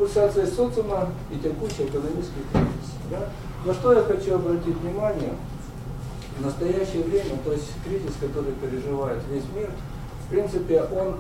пульсация социума и текущий экономический кризис. Да? На что я хочу обратить внимание? В настоящее время, то есть кризис, который переживает весь мир, в принципе, он,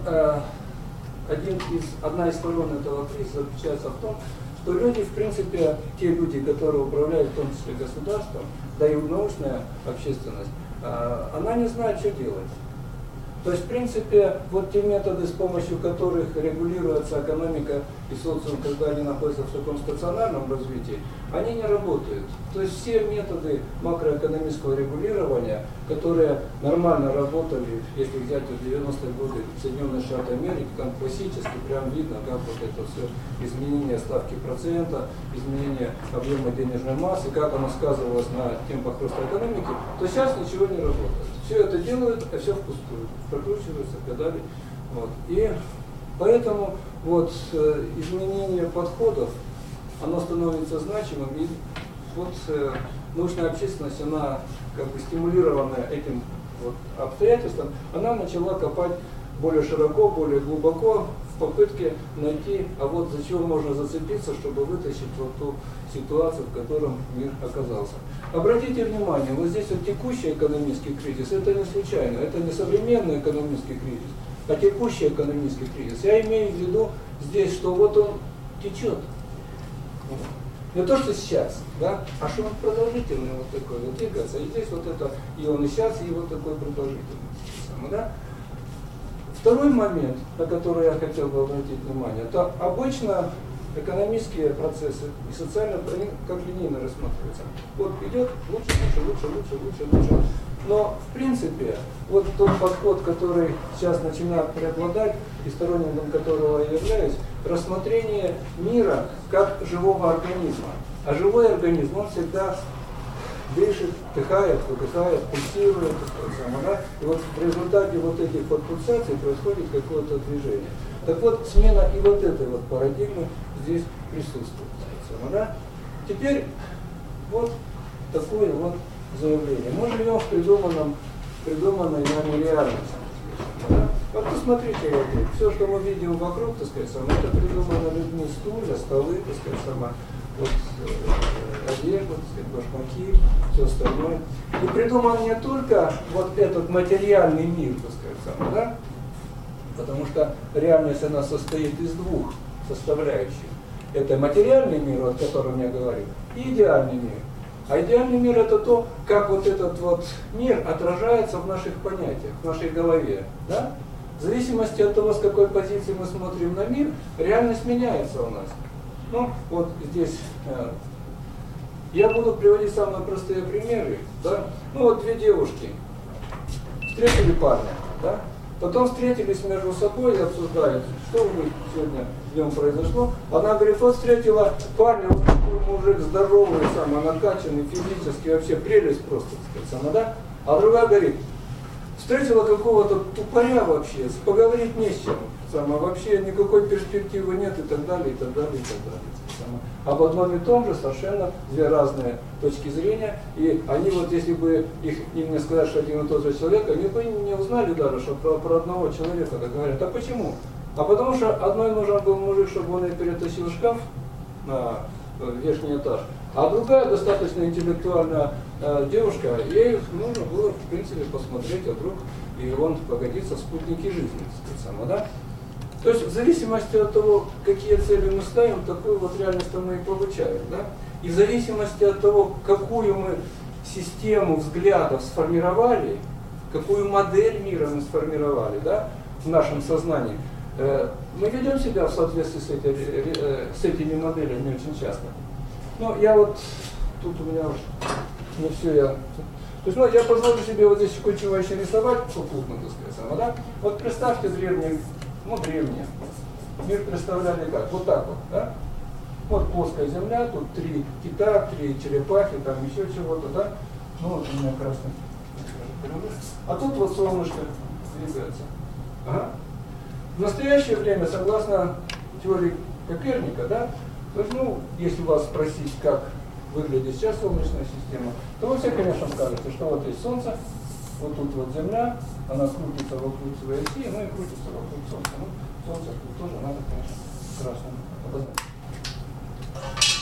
одна из сторон этого кризиса заключается в том, что люди, в принципе, те люди, которые управляют, в том числе государством, да и научная общественность, она не знает, что делать. То есть, в принципе, вот те методы, с помощью которых регулируется экономика и социум, когда они находятся в таком стационарном развитии, они не работают. То есть все методы макроэкономического регулирования, которые нормально работали, если взять в 90-е годы Соединенные Штаты Америки, там классически прям видно, как вот это все изменение ставки процента, изменение объема денежной массы, как оно сказывалось на темпах роста экономики, то сейчас ничего не работает. Все это делают, а все впустую. Прокручиваются педали. Вот. И поэтому вот изменение подходов, оно становится значимым. И вот научная общественность, она как бы стимулированная этим вот обстоятельством, она начала копать более широко, более глубоко в попытке найти, а вот за чего можно зацепиться, чтобы вытащить вот ту ситуацию, в котором мир оказался. Обратите внимание, вот здесь вот текущий экономический кризис, это не случайно, это не современный экономический кризис, а текущий экономический кризис. Я имею в виду здесь, что вот он течет. Не то, что сейчас, да, а что он продолжительный вот такой, вот двигается. И здесь вот это, и он и сейчас, и вот такой продолжительный. Да? Второй момент, на который я хотел бы обратить внимание, это обычно экономические процессы и социальные, они как линейно рассматриваются. Вот идет лучше. Но в принципе, вот тот подход, который сейчас начинает преобладать, и сторонником которого я являюсь, рассмотрение мира как живого организма. А живой организм, он всегда дышит, вдыхает, выдыхает, пульсирует, да? И вот в результате вот этих вот пульсаций происходит какое-то движение. Так вот, смена и вот этой вот парадигмы здесь присутствует. Да? Теперь вот такое вот заявление. Мы живем в придуманной нами реальности. Да? Вот посмотрите, вот, все, что мы видим вокруг, так сказать, это придумано людьми: стулья, столы, так сказать, вот, одежда, так сказать, башмаки, все остальное. И придуман не только вот этот материальный мир, так сказать, да? Потому что реальность, она состоит из двух составляющих. Это материальный мир, о котором я говорю, и идеальный мир. А идеальный мир — это то, как вот этот вот мир отражается в наших понятиях, в нашей голове. Да? В зависимости от того, с какой позиции мы смотрим на мир, реальность меняется у нас. Ну, вот здесь я буду приводить самые простые примеры. Да? Ну, вот две девушки встретили парня, да? Потом встретились между собой и обсуждали, что у них сегодня днем произошло. Она говорит: вот встретила парня, вот такой мужик здоровый, накачанный физически, вообще прелесть просто, так сказать, да? А другая говорит: встретила какого-то тупоря вообще, поговорить не с чем, вообще никакой перспективы нет, и так далее, и так далее, и так далее. Об одном и том же совершенно две разные точки зрения, и они вот, если бы им не сказать, что один и тот же человек, они бы не узнали даже, что про одного человека так говорят. А почему? А потому что одной нужен был мужик, чтобы он ей перетащил шкаф на верхний этаж, а другая достаточно интеллектуальная девушка, ей нужно было, в принципе, посмотреть, а вдруг и он погодится в спутнике жизни, так сказать, да? То есть в зависимости от того, какие цели мы ставим, такую вот реальность мы и получаем. Да? И в зависимости от того, какую мы систему взглядов сформировали, какую модель мира мы сформировали, да, в нашем сознании, мы ведем себя в соответствии с этими моделями очень часто. Ну, я вот, тут у меня уже не все я... То есть, ну, я позволю себе вот здесь кое-чего еще рисовать попутно, так сказать, да? Вот представьте древние, мир представляли как? Вот так вот, да? Вот плоская земля, тут 3 кита, 3 черепахи, там еще чего-то, да? Ну, вот у меня красный. А тут вот солнышко двигается. Ага. В настоящее время, согласно теории Коперника, да, то есть, ну, если вас спросить, как выглядит сейчас Солнечная система, то вы все, конечно, скажете, что вот есть Солнце, вот тут вот Земля, она крутится вокруг своей оси, ну и крутится вокруг Солнца. Ну, Солнце тут тоже надо, конечно, красным обозначить.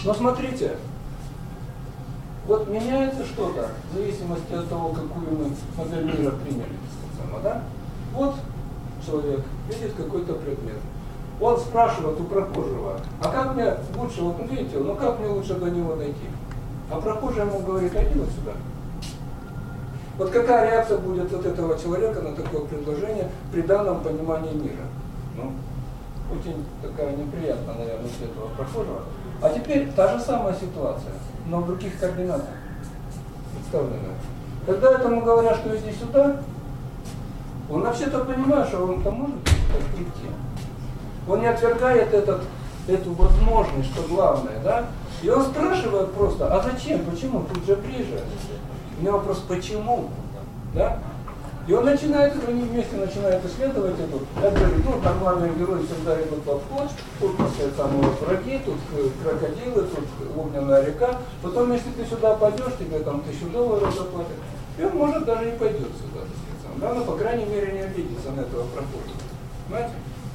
Но смотрите, вот меняется что-то в зависимости от того, какую мы модель мира приняли. Да? Вот человек видит какой-то предмет. Он спрашивает у прохожего, а как мне лучше, вот видите, ну как мне лучше до него дойти? А прохожий ему говорит, иди вот сюда. Вот какая реакция будет от этого человека на такое предложение при данном понимании мира? Ну, очень такая неприятная, наверное, для этого прохожего. А теперь та же самая ситуация, но в других координатах представлена. Когда этому говорят, что иди сюда, он вообще-то понимает, что он там может прийти. Он не отвергает эту возможность, что главное, да? И он спрашивает просто, а зачем, почему, тут же ближе. У него вопрос, почему, да? И он начинает, они вместе начинают исследовать это. Я говорю, ну, нормальные герои всегда идут в обход, тут самые враги, тут крокодилы, тут огненная река. Потом, если ты сюда пойдешь, тебе там $1000 заплатят. И он, может, даже и пойдет сюда, так сказать. Да, но, по крайней мере, не обидится на этого прохода. Понимаете?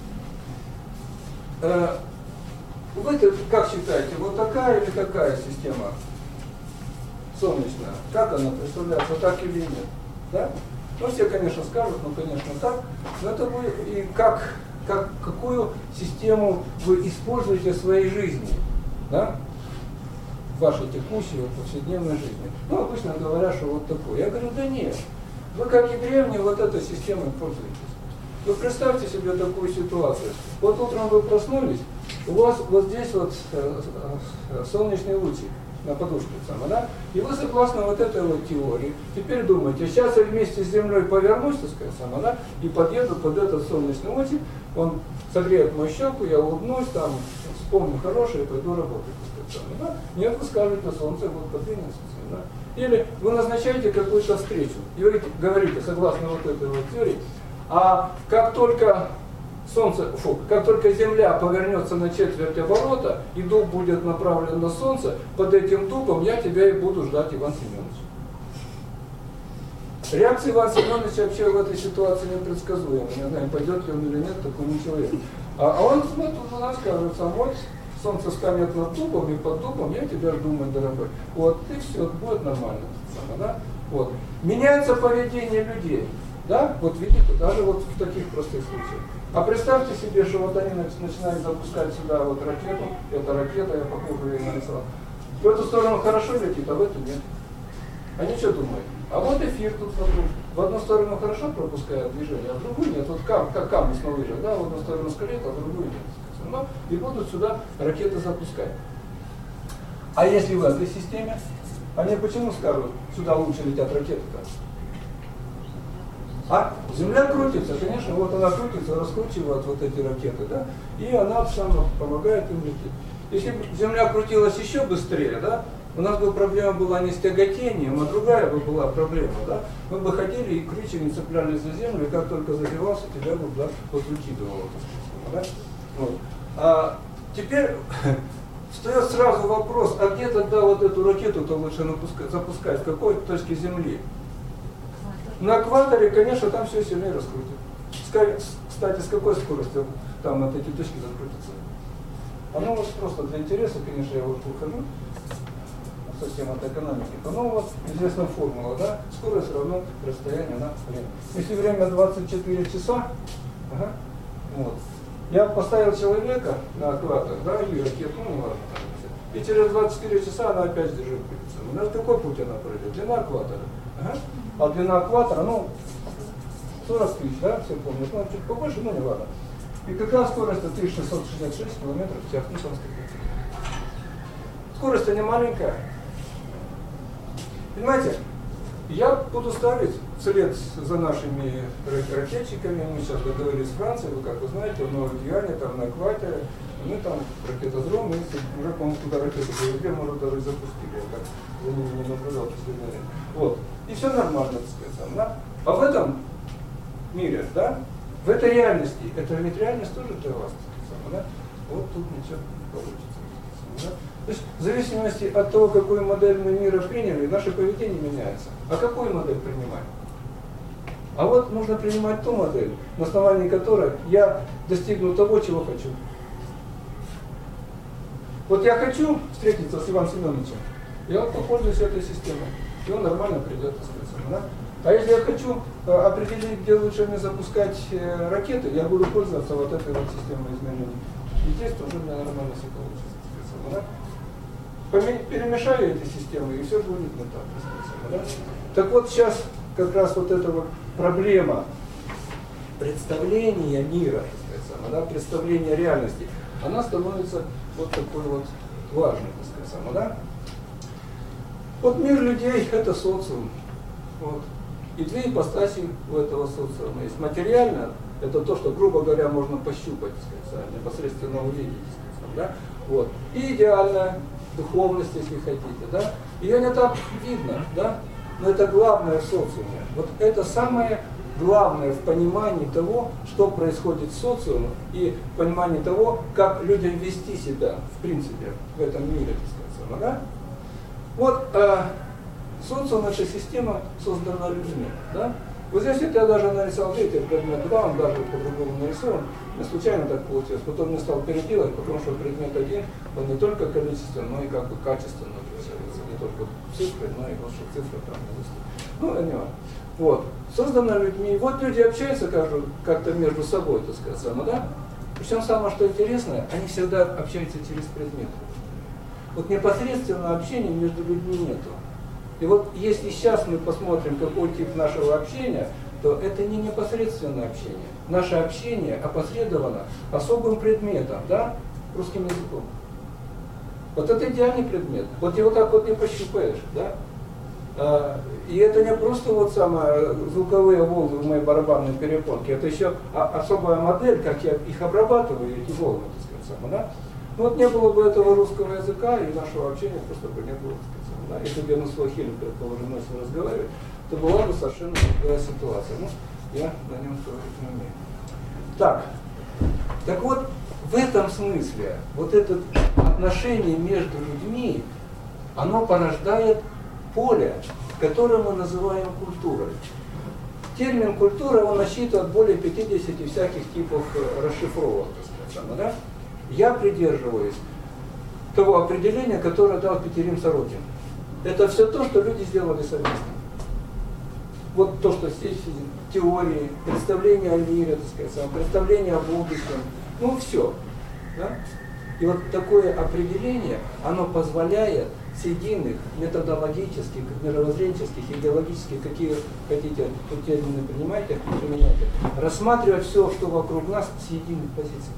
Вы как считаете, вот такая или такая система солнечная? Как она представляется, так или нет? Да? Ну, все, конечно, скажут, ну, конечно, так. Но это вы и какую систему вы используете в своей жизни, да? В вашей текущей, вот, повседневной жизни. Ну, обычно говорят, что вот такое. Я говорю, да нет. Вы, как и древние, вот этой системой пользуетесь. Вы представьте себе такую ситуацию. Вот утром вы проснулись, у вас вот здесь вот солнечный лучик на подушке, да? И вы согласно вот этой вот теории, теперь думаете, сейчас я вместе с Землей повернусь, так сказать, да? И подъеду под этот солнечный лучик, он согреет мою щеку, я улыбнусь, там, вспомню хорошее и пойду работать, так сказать, да? Нет, вы скажете, солнце будет подвинуться, да? Или вы назначаете какую-то встречу и говорите, согласно вот этой вот теории, а как только как только Земля повернется на четверть оборота, и дуб будет направлен на Солнце, под этим дубом я тебя и буду ждать, Иван Семенович. Реакция Ивана Семеновича вообще в этой ситуации непредсказуема. Не знаю, пойдет ли он или нет, такому человеку. А он у нас скажет, вот Солнце станет над дубом, и под дубом я тебя жду, мой дорогой. Вот, и все, будет нормально. Да? Вот. Меняется поведение людей. Да? Вот видите, даже вот в таких простых случаях. А представьте себе, что вот они начинают запускать сюда вот ракету, это ракета, я похоже ее нарисовал. В эту сторону хорошо летит, а в эту нет. Они что думают? А вот эфир тут вокруг. В одну сторону хорошо пропускает движение, а в другую нет. Вот как камни на лыжах, да, в одну сторону скорее, а в другую нет. Ну, и будут сюда ракеты запускать. А если в этой системе, они почему скажут, сюда лучше летят ракеты-то? А Земля крутится, конечно, вот она крутится, раскручивает вот эти ракеты, да, и она сама помогает им лететь. Если бы Земля крутилась еще быстрее, да, у нас бы проблема была не с тяготением, а другая бы была проблема, да. Мы бы ходили и крючьями цеплялись за Землю, и как только загревался, тебя бы да, вот выкидывало, да. Вот. А теперь встает сразу вопрос, а где тогда вот эту ракету-то лучше запускать, в какой точке Земли? На экваторе, конечно, там все сильнее раскрутит. Кстати, с какой скоростью там вот эти точки закрутятся? Оно вот просто для интереса, конечно, я вот выхожу совсем от экономики. Ну вот известная формула, да? Скорость равно расстоянию на время. Если время 24 часа, вот, я поставил человека на экватор, да, или ракету, ну ладно, и через 24 часа она опять здесь же крутится. У нас какой путь она пройдет? Длина экватора. А длина экватора, ну, 40 тысяч, да, все помнят, ну, чуть побольше, но не важно. И какая скорость? 1666 километров в час, ну, там сколько. Скорость-то не маленькая. Понимаете, я буду ставить вслед за нашими ракетчиками, мы сейчас договорились с Францией, вы как вы знаете, в Новой Гвиане, там на экваторе, мы там ракетодром, мы уже, по-моему, туда ракету привезли, может, даже и запустили, я так за ними не наблюдал в последнее время. Вот. И все нормально, так сказать, да? А в этом мире, да, в этой реальности, это ведь реальность тоже для вас, да? Вот тут ничего не получится. Да? То есть в зависимости от того, какую модель мы мира приняли, наше поведение меняется. А какую модель принимать? А вот нужно принимать ту модель, на основании которой я достигну того, чего хочу. Вот я хочу встретиться с Иваном Семеновичем, я вот попользуюсь этой системой, и он нормально придет, так сказать, да? А если я хочу определить, где лучше мне запускать ракеты, я буду пользоваться вот этой вот системой измерений. И здесь тоже у меня нормально все получится, так сказать, да? Перемешаю эти системы, и все будет не так, так сказать, да? Так вот сейчас как раз вот эта вот проблема представления мира, так сказать, да, представления реальности, она становится вот такой вот важной, так сказать, да? Вот мир людей – это социум. Вот. И две ипостаси у этого социума есть. Материально – это то, что, грубо говоря, можно пощупать, так сказать, непосредственно увидеть, так сказать, да? Вот. И идеальная духовность, если хотите, да? Ее не так видно, да? Но это главное в социуме. Вот это самое главное в понимании того, что происходит в социуме, и в понимании того, как людям вести себя, в принципе, в этом мире, так сказать, да? Вот социум, наша система создана людьми, да? Вот здесь вот я даже нарисовал, видите, предмет 2, он даже по-другому нарисован, случайно так получилось, потом не стал переделать, потому что предмет 1, он не только количественно, но и как бы качественно отличается, не только цифры, но и вот что цифры там не выступят. Ну, это не важно. Вот, создана людьми, вот люди общаются как-то между собой, так сказать, да? Причем самое, что интересное, они всегда общаются через предметы. Вот непосредственного общения между людьми нету. И вот если сейчас мы посмотрим, какой тип нашего общения, то это не непосредственное общение. Наше общение опосредовано особым предметом, да, русским языком. Вот это идеальный предмет. Вот его так вот не пощупаешь, да. И это не просто вот самое звуковые волны в моей барабанной перепонке, это еще особая модель, как я их обрабатываю, эти волны, так сказать, да. Ну вот не было бы этого русского языка, и нашего общения просто бы не было, так сказать. Да? Если бы я на свахили, предположим, начал разговаривать, то была бы совершенно другая ситуация. Ну, я на нем говорить не умею. Так вот, в этом смысле, вот это отношение между людьми, оно порождает поле, которое мы называем культурой. Термин культура, он насчитывает более 50 всяких типов расшифровок, так сказать, да? Я придерживаюсь того определения, которое дал Петерим Сорокин. Это все то, что люди сделали совместно. Вот то, что здесь теории, представление о мире, так сказать, представление о будущем, ну все. Да? И вот такое определение, оно позволяет с единых методологических, мировоззренческих, идеологических, какие хотите, термины принимайте, рассматривать все, что вокруг нас, с единых позиций.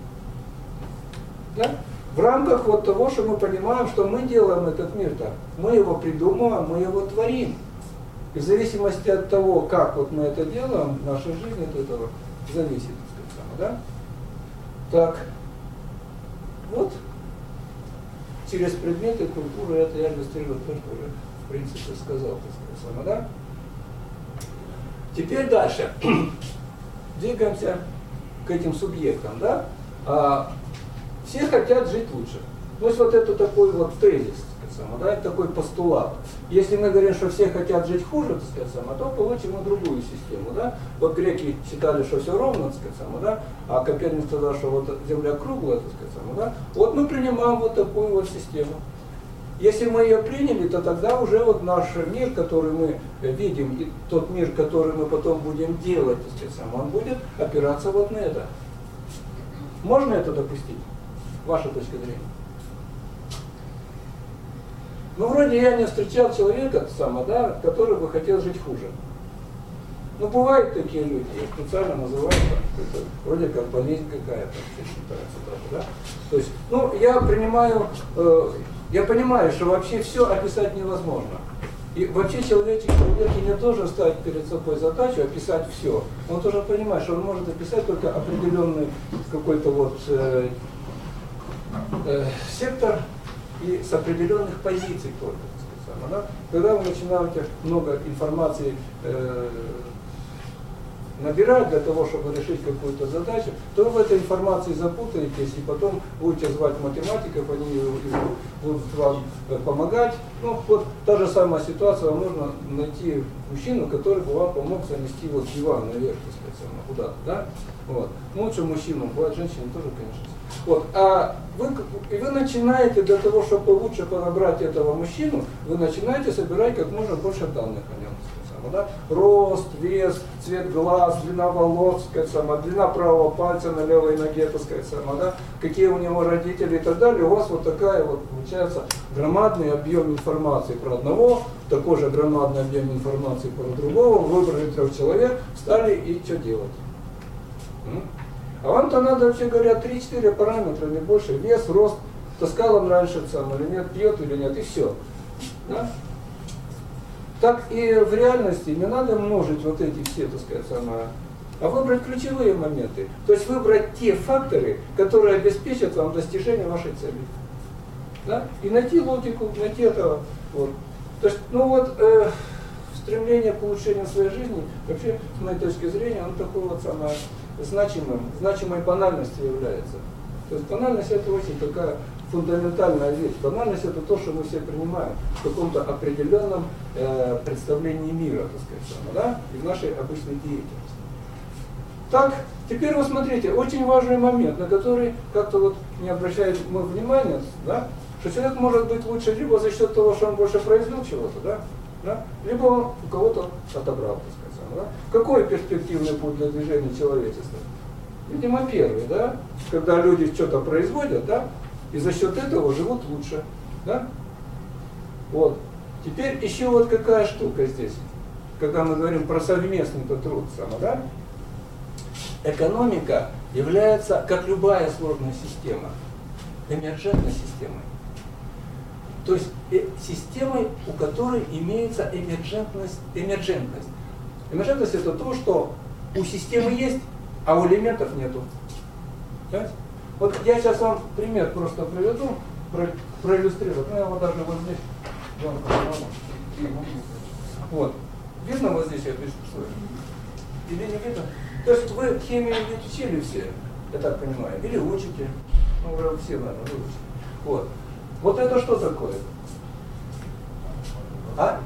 Да? В рамках вот того, что мы понимаем, что мы делаем этот мир так, мы его придумываем, мы его творим. И в зависимости от того, как вот мы это делаем, наша жизнь от этого зависит, так сказать, да? Так, вот, через предметы культуры это я иллюстрирую то, что уже, в принципе, сказал, так сказать, да? Теперь дальше. Двигаемся к этим субъектам, да? Все хотят жить лучше. То есть вот это такой вот тезис, да, это такой постулат. Если мы говорим, что все хотят жить хуже, так сказать, то получим и другую систему. Да? Вот греки считали, что все ровно, так сказать, да? А Коперник сказал, что вот Земля круглая, так сказать, да? Вот мы принимаем вот такую вот систему. Если мы ее приняли, то тогда уже вот наш мир, который мы видим, и тот мир, который мы потом будем делать, так сказать, он будет опираться вот на это. Можно это допустить? Ваша точка зрения. Ну, вроде я не встречал человека, да, который бы хотел жить хуже. Ну, бывают такие люди, их специально называют, вроде как болезнь какая-то, да? То есть, ну, я понимаю, что вообще все описать невозможно. И вообще человек не должен ставить перед собой задачу описать все. Он тоже понимает, что он может описать только определенный какой-то вот сектор и с определенных позиций только. Да? Когда вы начинаете много информации набирать для того, чтобы решить какую-то задачу, то вы в этой информации запутаетесь, и потом будете звать математиков, они будут вам помогать. Ну, вот та же самая ситуация, вам нужно найти мужчину, который бы вам помог занести вот диван наверх, так сказать, куда-то, да? Вот. Ну, лучше мужчину, бывает женщины тоже, конечно. Вот. И вы начинаете для того, чтобы лучше подобрать этого мужчину, вы начинаете собирать как можно больше данных о нем. Да? Рост, вес, цвет глаз, длина волос, длина правого пальца на левой ноге, да? Какие у него родители и так далее. У вас вот такая вот получается громадный объем информации про одного, такой же громадный объем информации про другого. Выбрали 3 человек, встали и что делать? А вам-то надо, вообще говоря, 3-4 параметра, не больше. Вес, рост, таскал он раньше сам или нет, пьет или нет, и все. Да? Так и в реальности не надо множить вот эти все, так сказать, а выбрать ключевые моменты. То есть выбрать те факторы, которые обеспечат вам достижение вашей цели. Да? И найти логику, найти этого. Вот. То есть, стремление к улучшению своей жизни, вообще, с моей точки зрения, он такой вот значимой банальностью является. То есть банальность это очень такая фундаментальная вещь. Банальность это то, что мы все принимаем в каком-то определенном представлении мира, так сказать, да? И в нашей обычной деятельности. Так, теперь вы смотрите, очень важный момент, на который как-то вот не обращает мы внимания, да? Что человек может быть лучше либо за счет того, что он больше произвел чего-то, да? Либо он у кого-то отобрал, так сказать. Да? Какой перспективный путь для движения человечества? Видимо, первый, да? Когда люди что-то производят, да? И за счет этого живут лучше. Да? Вот. Теперь еще вот какая штука здесь, когда мы говорим про совместный труд, да? Экономика является, как любая сложная система, эмерджентной системой. То есть системой, у которой имеется эмерджентность. Эмерджентность это то, что у системы есть, а у элементов нету. Понимаете? Вот я сейчас вам пример просто приведу, проиллюстрирую. Я вот даже вот здесь. Вот. Видно вот здесь я пишу, что или не видно? То есть вы химию не учили все, я так понимаю, или учите. Ну, вы все, наверное, выучили. Вот. Вот это что такое? А?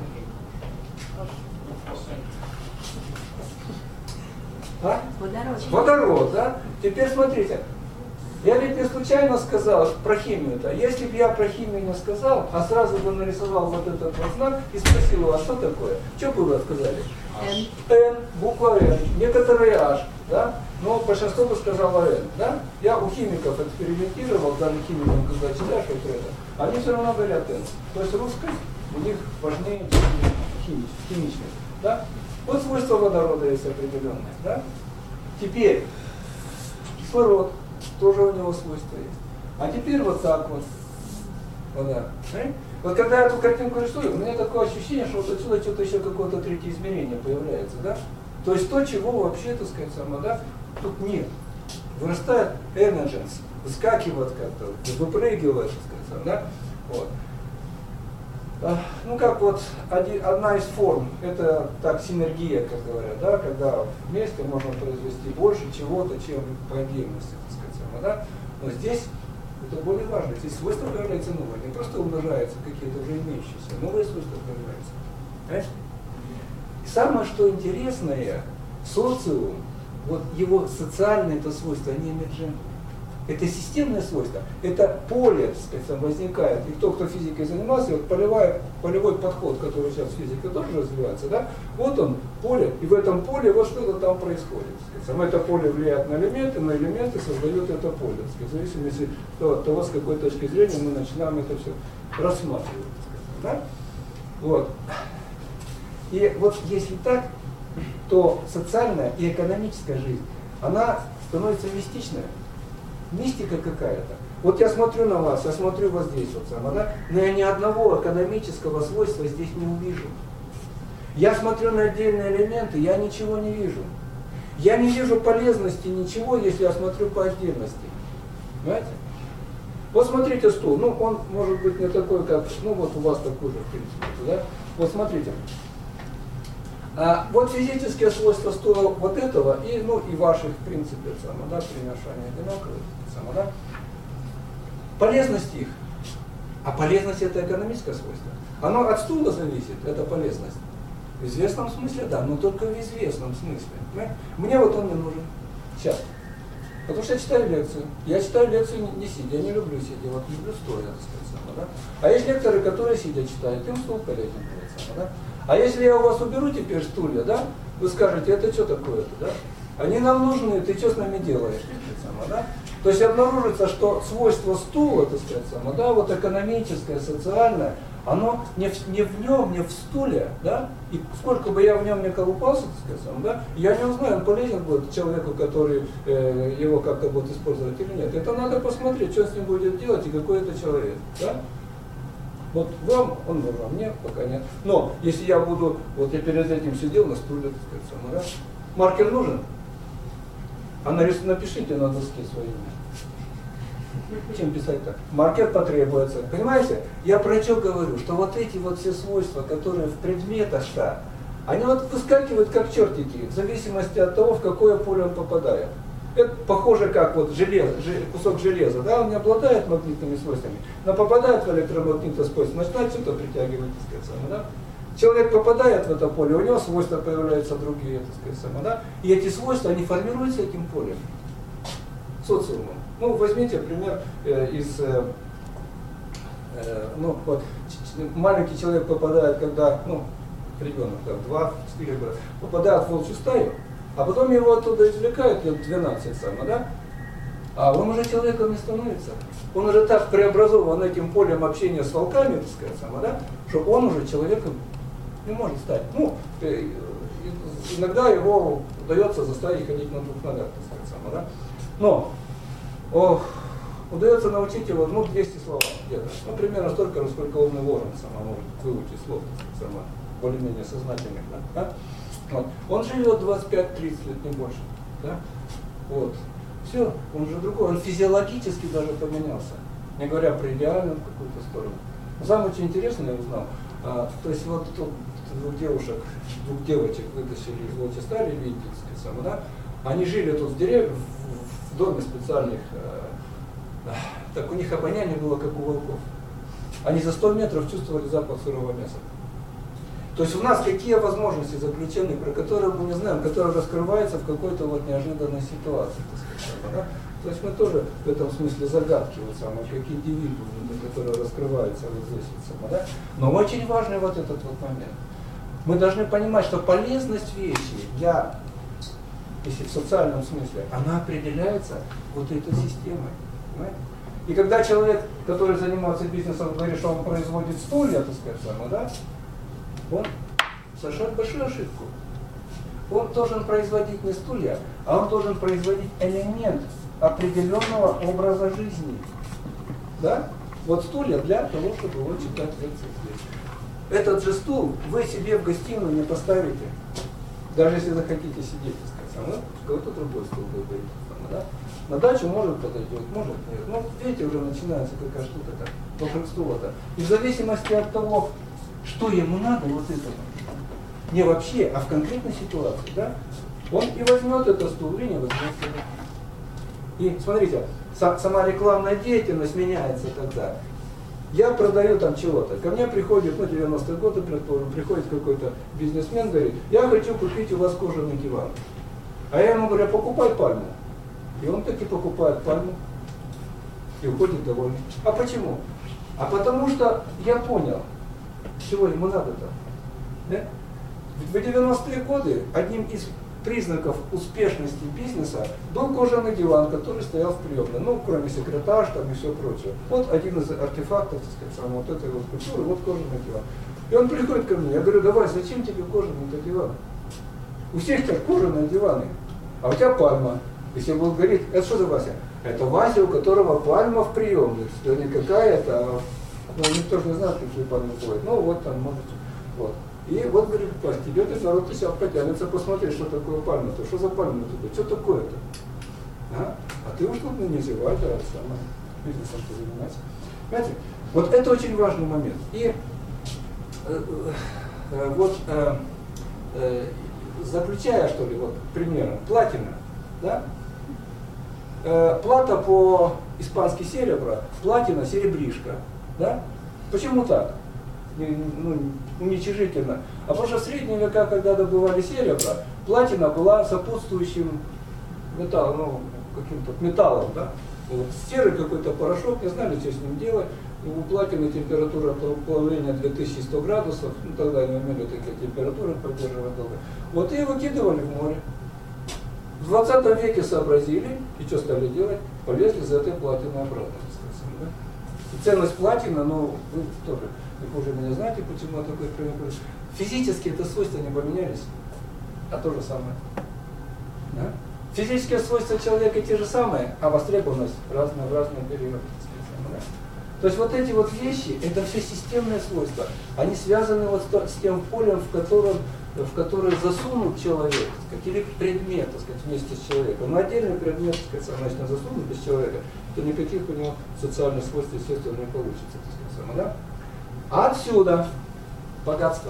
Водород, да? Теперь смотрите. Я ведь не случайно сказал про химию-то. Если бы я про химию не сказал, а сразу бы нарисовал вот этот вот знак и спросил его, а что такое? Что бы вы сказали? N, буква N, некоторые H, да? Но большинство бы сказало N, да? Я у химиков экспериментировал, даже химикам, когда читаешь вот это, они все равно говорят N. То есть русскость у них важнее, чем химичность, да? Вот свойства водорода есть определенные, да? Теперь кислород. Тоже у него свойства есть. А теперь вот так вот. Вода. Вот когда я эту картинку рисую, у меня такое ощущение, что вот отсюда что-то еще какое-то третье измерение появляется, да? То есть то, чего вообще, так сказать, да, тут нет. Вырастает energens, выскакивает как-то, выпрыгивает, так сказать, да? Вот. Ну как вот одна из форм, это так синергия, как говорят, да, когда вместе можно произвести больше чего-то, чем по отдельности, так сказать, да. Но здесь это более важно, здесь свойства появляются новые, не просто умножаются какие-то уже имеющиеся, новые свойства появляются. Понимаете? И самое, что интересное, социум, вот его социальные это свойства, они эмерджентны. Это системное свойство, это поле, так сказать, возникает. И кто физикой занимался, вот полевой подход, который сейчас физика тоже развивается, да, вот он, поле, и в этом поле вот что-то там происходит. Это поле влияет на элементы создают это поле, так сказать, в зависимости от того, с какой точки зрения мы начинаем это все рассматривать. Да? Вот. И вот если так, то социальная и экономическая жизнь, она становится мистичной. Мистика какая-то. Вот я смотрю на вас, я смотрю вот здесь вот само, да? Но я ни одного экономического свойства здесь не увижу. Я смотрю на отдельные элементы, я ничего не вижу. Я не вижу полезности ничего, если я смотрю по отдельности. Понимаете? Вот смотрите стул, ну он может быть не такой, как, ну вот у вас такой же, в принципе, да? Вот смотрите. Вот физические свойства стула вот этого и, ну, и ваших, в принципе, само, да, примешания одинаковых, само, да? Полезность их. А полезность это экономическое свойство. Оно от стула зависит, это полезность. В известном смысле, да, но только в известном смысле. Понимаете? Мне вот он не нужен. Сейчас. Потому что я читаю лекцию. Я читаю лекцию не сидя, я не люблю сидя, вот люблю стоя, так сказать, да? А есть лекторы, которые сидя читают, им стул полезен, да? А если я у вас уберу теперь стулья, да, вы скажете, это что такое-то, да? Они нам нужны, ты что с нами делаешь, да? То есть обнаружится, что свойство стула, так сказать, да, вот экономическое, социальное, оно не в нем, не в стуле, да, и сколько бы я в нем не колупался, так сказать, да, я не узнаю, он полезен будет человеку, который его как-то будет использовать или нет. Это надо посмотреть, что с ним будет делать и какой это человек, да. Вот вам он нужен, мне пока нет. Но если я буду, вот я перед этим сидел на стуле, так сказать, да, маркер нужен? А напишите на доске свое имя. Чем писать так? Маркер потребуется. Понимаете? Я про что говорю? Что вот эти вот все свойства, которые в предметах-то, они вот выскакивают как чертики, в зависимости от того, в какое поле он попадает. Это похоже как вот кусок железа, да, он не обладает магнитными свойствами, но попадает в электромагнитное свойство, начинает что-то притягивать, так сказать, да? Человек попадает в это поле, у него свойства появляются другие, так сказать, да? И эти свойства, они формируются этим полем, социумом. Ну, возьмите пример из, ну, вот, маленький человек попадает, когда, ну, ребенок, там, 2-4 года, попадает в волчью стаю, а потом его оттуда извлекают, лет 12, да? А он уже человеком не становится. Он уже так преобразован этим полем общения с волками, так сказать, да? Что он уже человеком не может стать. Ну, иногда его удается заставить ходить на двух ногах, так сказать, да? Но удается научить его, ну, 200 слов где-то. Ну, примерно столько, сколько умный ворон сама может выучить слов, сама, более-менее сознательных, да? Вот. Он живет 25-30 лет, не больше. Да? Вот. Все, он уже другой, он физиологически даже поменялся. Не говоря про идеальную какую-то сторону. Самое очень интересное я узнал. То есть вот тут двух девочек вытащили из волчьей стаи, видите, да? Они жили тут в деревне, в доме специальных. Так у них обоняние было как у волков. Они за 100 метров чувствовали запах сырого мяса. То есть у нас какие возможности заключены, про которые мы не знаем, которые раскрываются в какой-то вот неожиданной ситуации, так сказать, да? То есть мы тоже в этом смысле загадки, вот самые, как индивидуумы, которые раскрываются вот здесь, вот, да? Но очень важный вот этот вот момент. Мы должны понимать, что полезность вещи, если в социальном смысле, она определяется вот этой системой, понимаете? И когда человек, который занимается бизнесом, говорит, что он производит стулья, так сказать, да? Он совершает большую ошибку. Он должен производить не стулья, а он должен производить элемент определенного образа жизни. Да? Вот стулья для того, чтобы его читать лекции здесь. Этот же стул вы себе в гостиную не поставите. Даже если захотите сидеть, так сказать, какой-то другой стул выберите. Да? На дачу может подойдет, может нет. Ну, видите, уже начинается какая штука-то, волшебство-то. И в зависимости от того, что ему надо, вот это, не вообще, а в конкретной ситуации, да, он и возьмет этот стул, и не возьмет его. И смотрите, сама рекламная деятельность меняется тогда. Я продаю там чего-то, ко мне приходит, ну, 90-е годы, предположим, приходит какой-то бизнесмен, говорит, я хочу купить у вас кожаный диван. А я ему говорю, покупай пальму. И он таки покупает пальму и уходит довольный. А почему? А потому что я понял, чего ему надо-то. Да? В 90-е годы одним из признаков успешности бизнеса был кожаный диван, который стоял в приемной. Ну, кроме секретарш там и все прочее. Вот один из артефактов, так сказать, вот этой вот культуры, вот кожаный диван. И он приходит ко мне, я говорю, давай, зачем тебе кожаный диван? У всех тебя кожаные диваны, а у тебя пальма. Если он говорит, это что за Вася? Это Вася, у которого пальма в приемной. Это не какая-то, а ну, никто же не знает, какие пальмы ходят. Ну, вот там, можете. Вот. И вот, говорит, Вася, тебе ты народ себя потянется посмотреть, что такое пальма-то, что за пальма такое, что такое-то? А ты уж тут не зевай, да, самое, бизнесом-то занимайся. Понимаете? Вот это очень важный момент. И вот, заключая, что ли, вот, примером, платина, да? Плата по-испански серебро, платина серебришка. Да? Почему так? Ну, уничижительно. А потому что в средние века, когда добывали серебро, платина была сопутствующим металлом, ну, каким-то металлом, да? Вот, серый какой-то порошок, не знали, что с ним делать. У платины температура плавления 2100 градусов, ну тогда не умели такие температуры поддерживать долго. Вот и выкидывали в море. В 20 веке сообразили, и что стали делать? Полезли за этой платиной обратно. Да? И ценность платины, ну, вы тоже, вы уже меня знаете, почему я такой пример. Физически это свойства не поменялись, а то же самое. Да? Физические свойства человека те же самые, а востребованность разная в разные периоды. Да? То есть вот эти вот вещи, это все системные свойства. Они связаны вот с тем полем, в которое засунут человек, или предмет, так сказать, вместе с человеком. Но отдельный предмет, так сказать, значит, засунут без человека, то никаких у него социальных свойств, естественно, не получится. Так сказать, да? А отсюда богатство.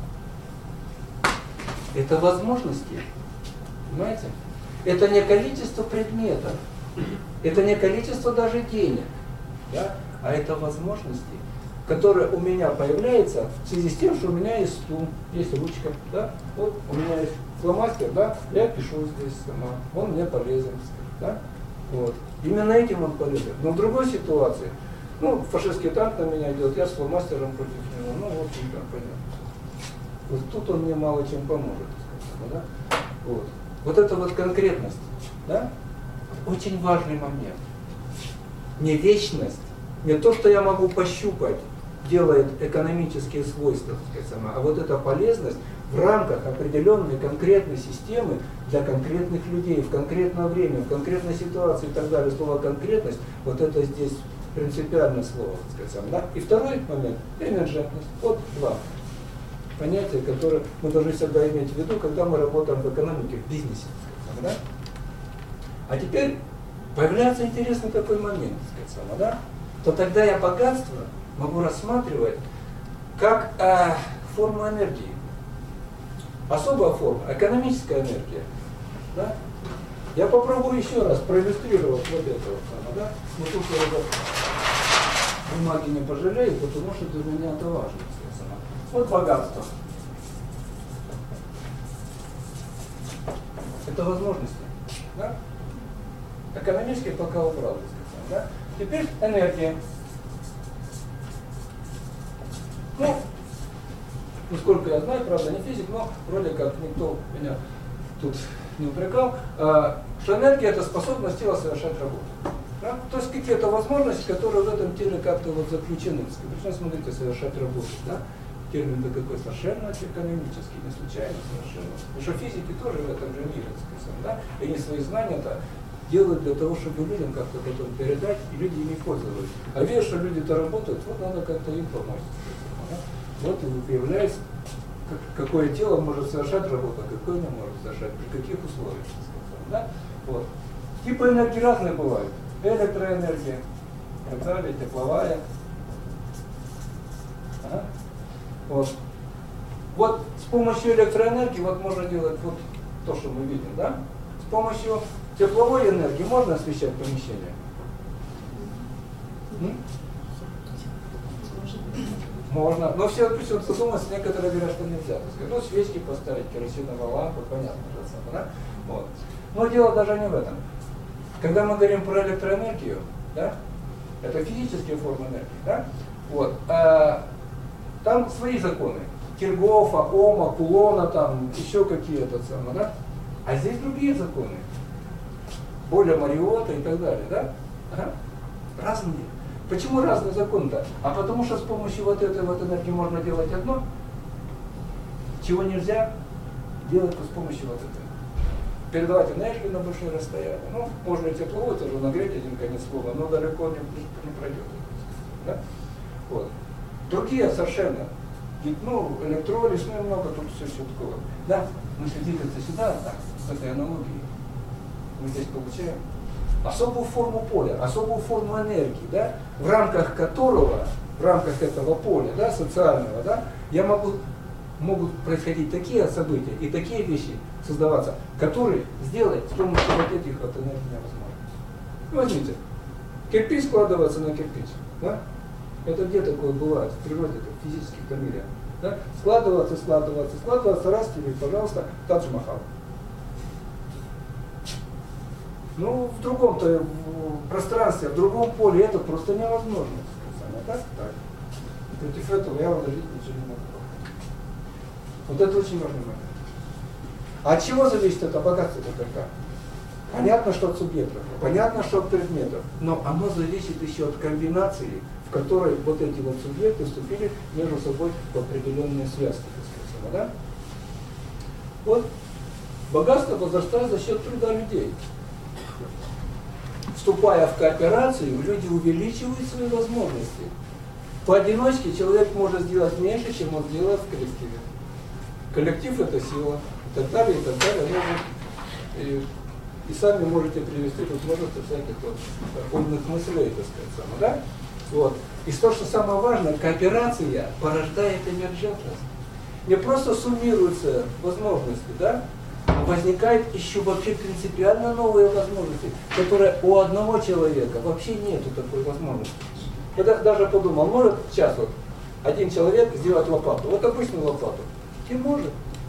Это возможности. Понимаете? Это не количество предметов, это не количество даже денег, да? А это возможности, которые у меня появляются в связи с тем, что у меня есть стул, есть ручка, да? Вот у меня есть фломастер, да? Я пишу здесь сама, он мне полезен, да? Вот. Именно этим он полезен. Но в другой ситуации, ну, фашистский танк на меня идет, я с фломастером против него, ну, в общем-то, понятно. Вот тут он мне мало чем поможет, да? Вот. Вот это вот конкретность, да? Очень важный момент. Не вечность, не то, что я могу пощупать, делает экономические свойства, так сказать, а вот эта полезность в рамках определенной конкретной системы для конкретных людей, в конкретное время, в конкретной ситуации и так далее. Слово конкретность, вот это здесь принципиальное слово, так сказать, да? И второй момент – эмерджентность. Вот два понятия, которые мы должны всегда иметь в виду, когда мы работаем в экономике, в бизнесе. Да? А теперь появляется интересный такой момент, да? То тогда я богатство могу рассматривать как форму энергии. Особая форма, экономическая энергия. Да? Я попробую еще раз проиллюстрировать вот это вот. Да? Но тут я бумаги не пожалею, потому что для меня это важно. Вот богатство. Это возможности. Да? Экономически пока убрал. Да? Теперь энергия. Ну, насколько я знаю, правда, не физик, но вроде как никто меня тут не упрекал, что энергия – это способность тела совершать работу. Да? То есть какие-то возможности, которые в этом теле как-то вот заключены. Причем, смотрите, совершать работу. Да? Термин-то какой совершенно экономический, не случайно совершенно. Потому что физики тоже в этом же мире, сказать, да? И они свои знания-то делают для того, чтобы людям как-то потом передать, и люди ими пользовались. А видя, что люди-то работают, вот надо как-то им помочь. Да? Вот и появляется, какое тело может совершать работу, а какое не может совершать, при каких условиях. Да? Вот. Типы энергии разные бывают. Электроэнергия, и так далее, тепловая. Ага. Вот. Вот с помощью электроэнергии вот можно делать вот то, что мы видим, да? С помощью тепловой энергии можно освещать помещение? Можно. Но все почему-то задуматься, некоторые говорят, что нельзя. Ну, свечки поставить, керосиновую лампу, понятно, да? Вот. Но дело даже не в этом. Когда мы говорим про электроэнергию, да, это физические формы энергии, да? Вот. Там свои законы. Киргофа, Ома, Кулона, там еще какие-то самые, да? А здесь другие законы. Более Мариота и так далее, да? Ага. Разные. Почему разные законы-то? А потому что с помощью вот этой вот энергии можно делать одно, чего нельзя делать с помощью вот этой. Передавать энергию на большое расстояние. Ну, можно и тепловую тоже нагреть один конец слова, но далеко не пройдет. Да? Вот. Другие совершенно. Ну, электролиз, ну и много тут все такое. Да, мы двигаться сюда, так, с этой аналогией. Мы здесь получаем особую форму поля, особую форму энергии, да, в рамках которого, в рамках этого поля, да, социального, да, могут происходить такие события и такие вещи создаваться, которые сделать с помощью вот этих вот энергий невозможно. Ну, возьмите, кирпич складывается на кирпич, да? Это где такое бывает? В природе, в физических мире. Да? Складываться, раз тебе, пожалуйста, Тадж-Махал. Ну, в другом-то пространстве, в другом поле это просто невозможно. Так? Так. Против этого я возразить ничего не могу. Вот это очень важный момент. А от чего зависит это богатство ТТК? Понятно, что от субъектов, понятно, что от предметов, но оно зависит еще от комбинации, в которой вот эти вот субъекты вступили между собой в определенные связки. Да? Вот богатство возрастает за счет труда людей. Вступая в кооперацию, люди увеличивают свои возможности. Поодиночке человек может сделать меньше, чем он делает в коллективе. Коллектив – это сила, и так далее, и так далее. И сами можете привести тут множество всяких вот умных мыслей, так сказать, да? Вот. И то, что самое важное, кооперация порождает эмерджентность. Не просто суммируются возможности, да? А возникают еще вообще принципиально новые возможности, которые у одного человека вообще нету такой возможности. Я даже подумал, может сейчас вот один человек сделать лопату, вот обычную лопату, и может.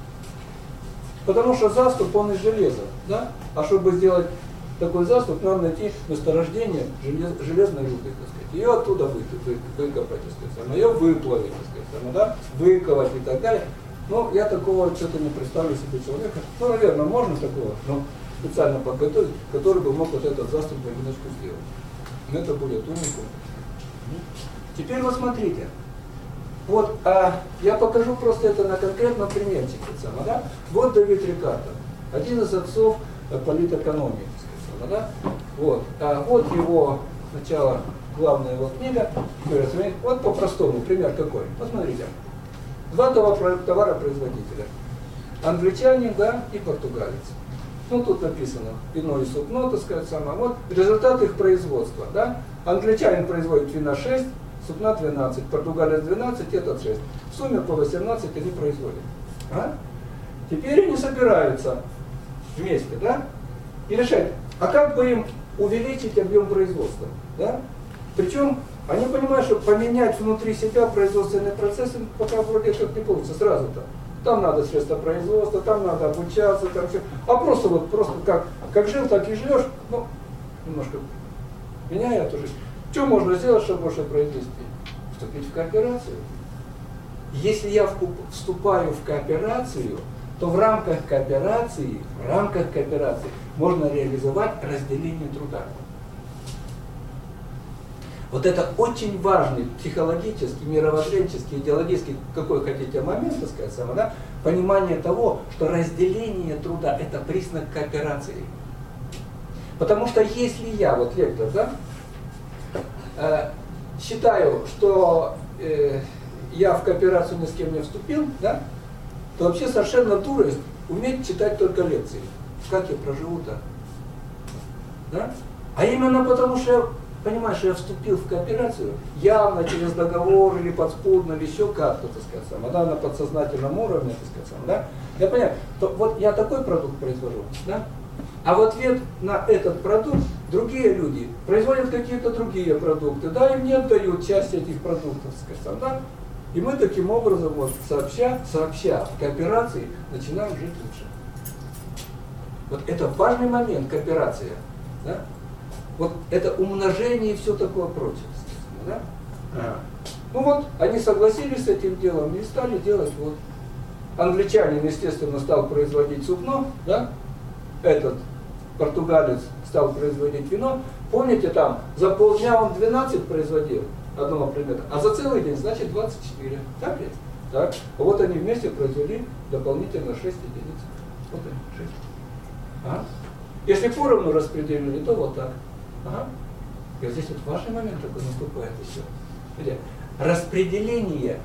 Потому что заступ, он из железа, да? А чтобы сделать такой заступ, надо найти месторождение железной руды, так сказать. Ее оттуда выкопать, так сказать, ее выплавить, так сказать, да? Выковать и так далее. Но я такого что-то не представлю себе человека. Ну, наверное, можно такого, но специально подготовить, который бы мог вот этот заступ в одиночку сделать. Но это будет уникум. Теперь вот смотрите. Вот, я покажу просто это на конкретном примерчике. Да? Вот Давид Рикардо, один из отцов политэкономии. Да? Вот, вот его сначала главная его книга. Вот по-простому, пример какой. Посмотрите. Два товаропроизводителя. Англичанин, да, и португалец. Ну, тут написано вино и сукно, так сказать, самое. Вот результат их производства, да. Англичанин производит вина 6, сукна 12, португалец 12, этот 6. В сумме по 18 они производят. Теперь они собираются вместе, да, и решают, а как бы им увеличить объем производства, да. Причем они понимают, что поменять внутри себя производственные процессы пока вроде как не получится сразу-то. Там надо средства производства, там надо обучаться, там все. А просто вот как жил, так и живешь, ну, немножко меняя эту жизнь. Что можно сделать, чтобы больше произвести? Вступить в кооперацию. Если я вступаю в кооперацию, то в рамках кооперации можно реализовать разделение труда. Вот это очень важный психологический, мировоззренческий, идеологический, какой хотите момент, так сказать, да? Понимание того, что разделение труда – это признак кооперации. Потому что если я, вот лектор, да, считаю, что я в кооперацию ни с кем не вступил, да, то вообще совершенно дурость уметь читать только лекции. Как я проживу-то? Да? А именно потому, что я понимаю, что я вступил в кооперацию явно через договор или подспудно, или еще как-то, так сказать, да, на подсознательном уровне, так сказать, да, я понимаю, то вот я такой продукт произвожу, да, а в ответ на этот продукт другие люди производят какие-то другие продукты, да, и мне отдают часть этих продуктов, так сказать, да, и мы таким образом, вот, сообща в кооперации начинаем жить лучше. Вот это важный момент, кооперация, да. Вот это умножение и все такое прочее. Да? Ну вот, они согласились с этим делом и стали делать вот. Англичанин, естественно, стал производить сукно, да? Этот португалец стал производить вино. Помните, там за полдня он 12 производил одного предмета, а за целый день, значит, 24. Так ведь? Так. Вот они вместе произвели дополнительно 6 единиц. Вот они, 6. Если поровну распределили, то вот так. И вот здесь вот важный момент такой наступает еще. Где? Распределение.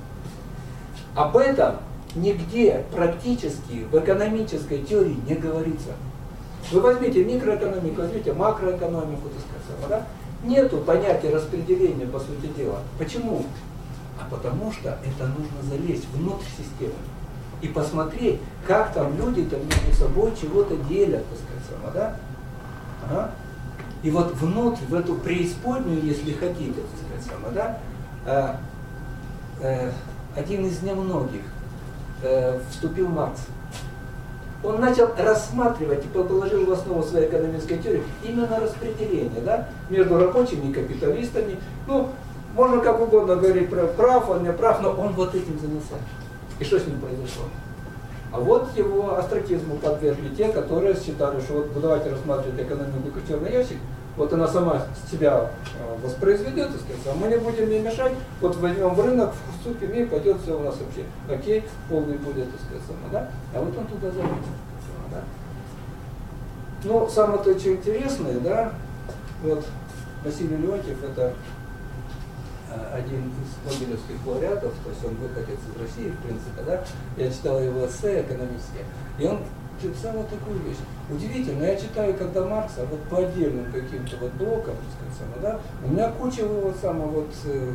Об этом нигде практически в экономической теории не говорится. Вы возьмите микроэкономику, возьмите макроэкономику, так сказать, да? Нету понятия распределения, по сути дела. Почему? А потому что это нужно залезть внутрь системы и посмотреть, как там люди-то между собой чего-то делят, так сказать, да? И вот внутрь, в эту преисподнюю, если хотите, так сказать, да, один из немногих вступил Маркс. он начал рассматривать и положил в основу своей экономической теории именно распределение, да, между рабочими и капиталистами. Ну, можно как угодно говорить про прав, он не прав, но он вот этим занялся. И что с ним произошло? А вот его астракизму подвергли те, которые считали, что вот давайте рассматривать экономику как черный ящик, вот она сама себя воспроизведет, так сказать, а мы не будем ей мешать, вот возьмем в рынок, вступим и пойдет все у нас вообще окей, полный будет, так сказать, сама, да? А вот он туда залез. Да? Ну, самое-то что интересное, да, вот Василий Леонтьев, это один из нобелевских лауреатов, то есть он выходец из России, в принципе, да, я читал его эссе экономические, и он писал вот такую вещь. Удивительно, я читаю, когда Маркса, вот по отдельным каким-то вот блокам, так сказать, да, у меня куча его самого вот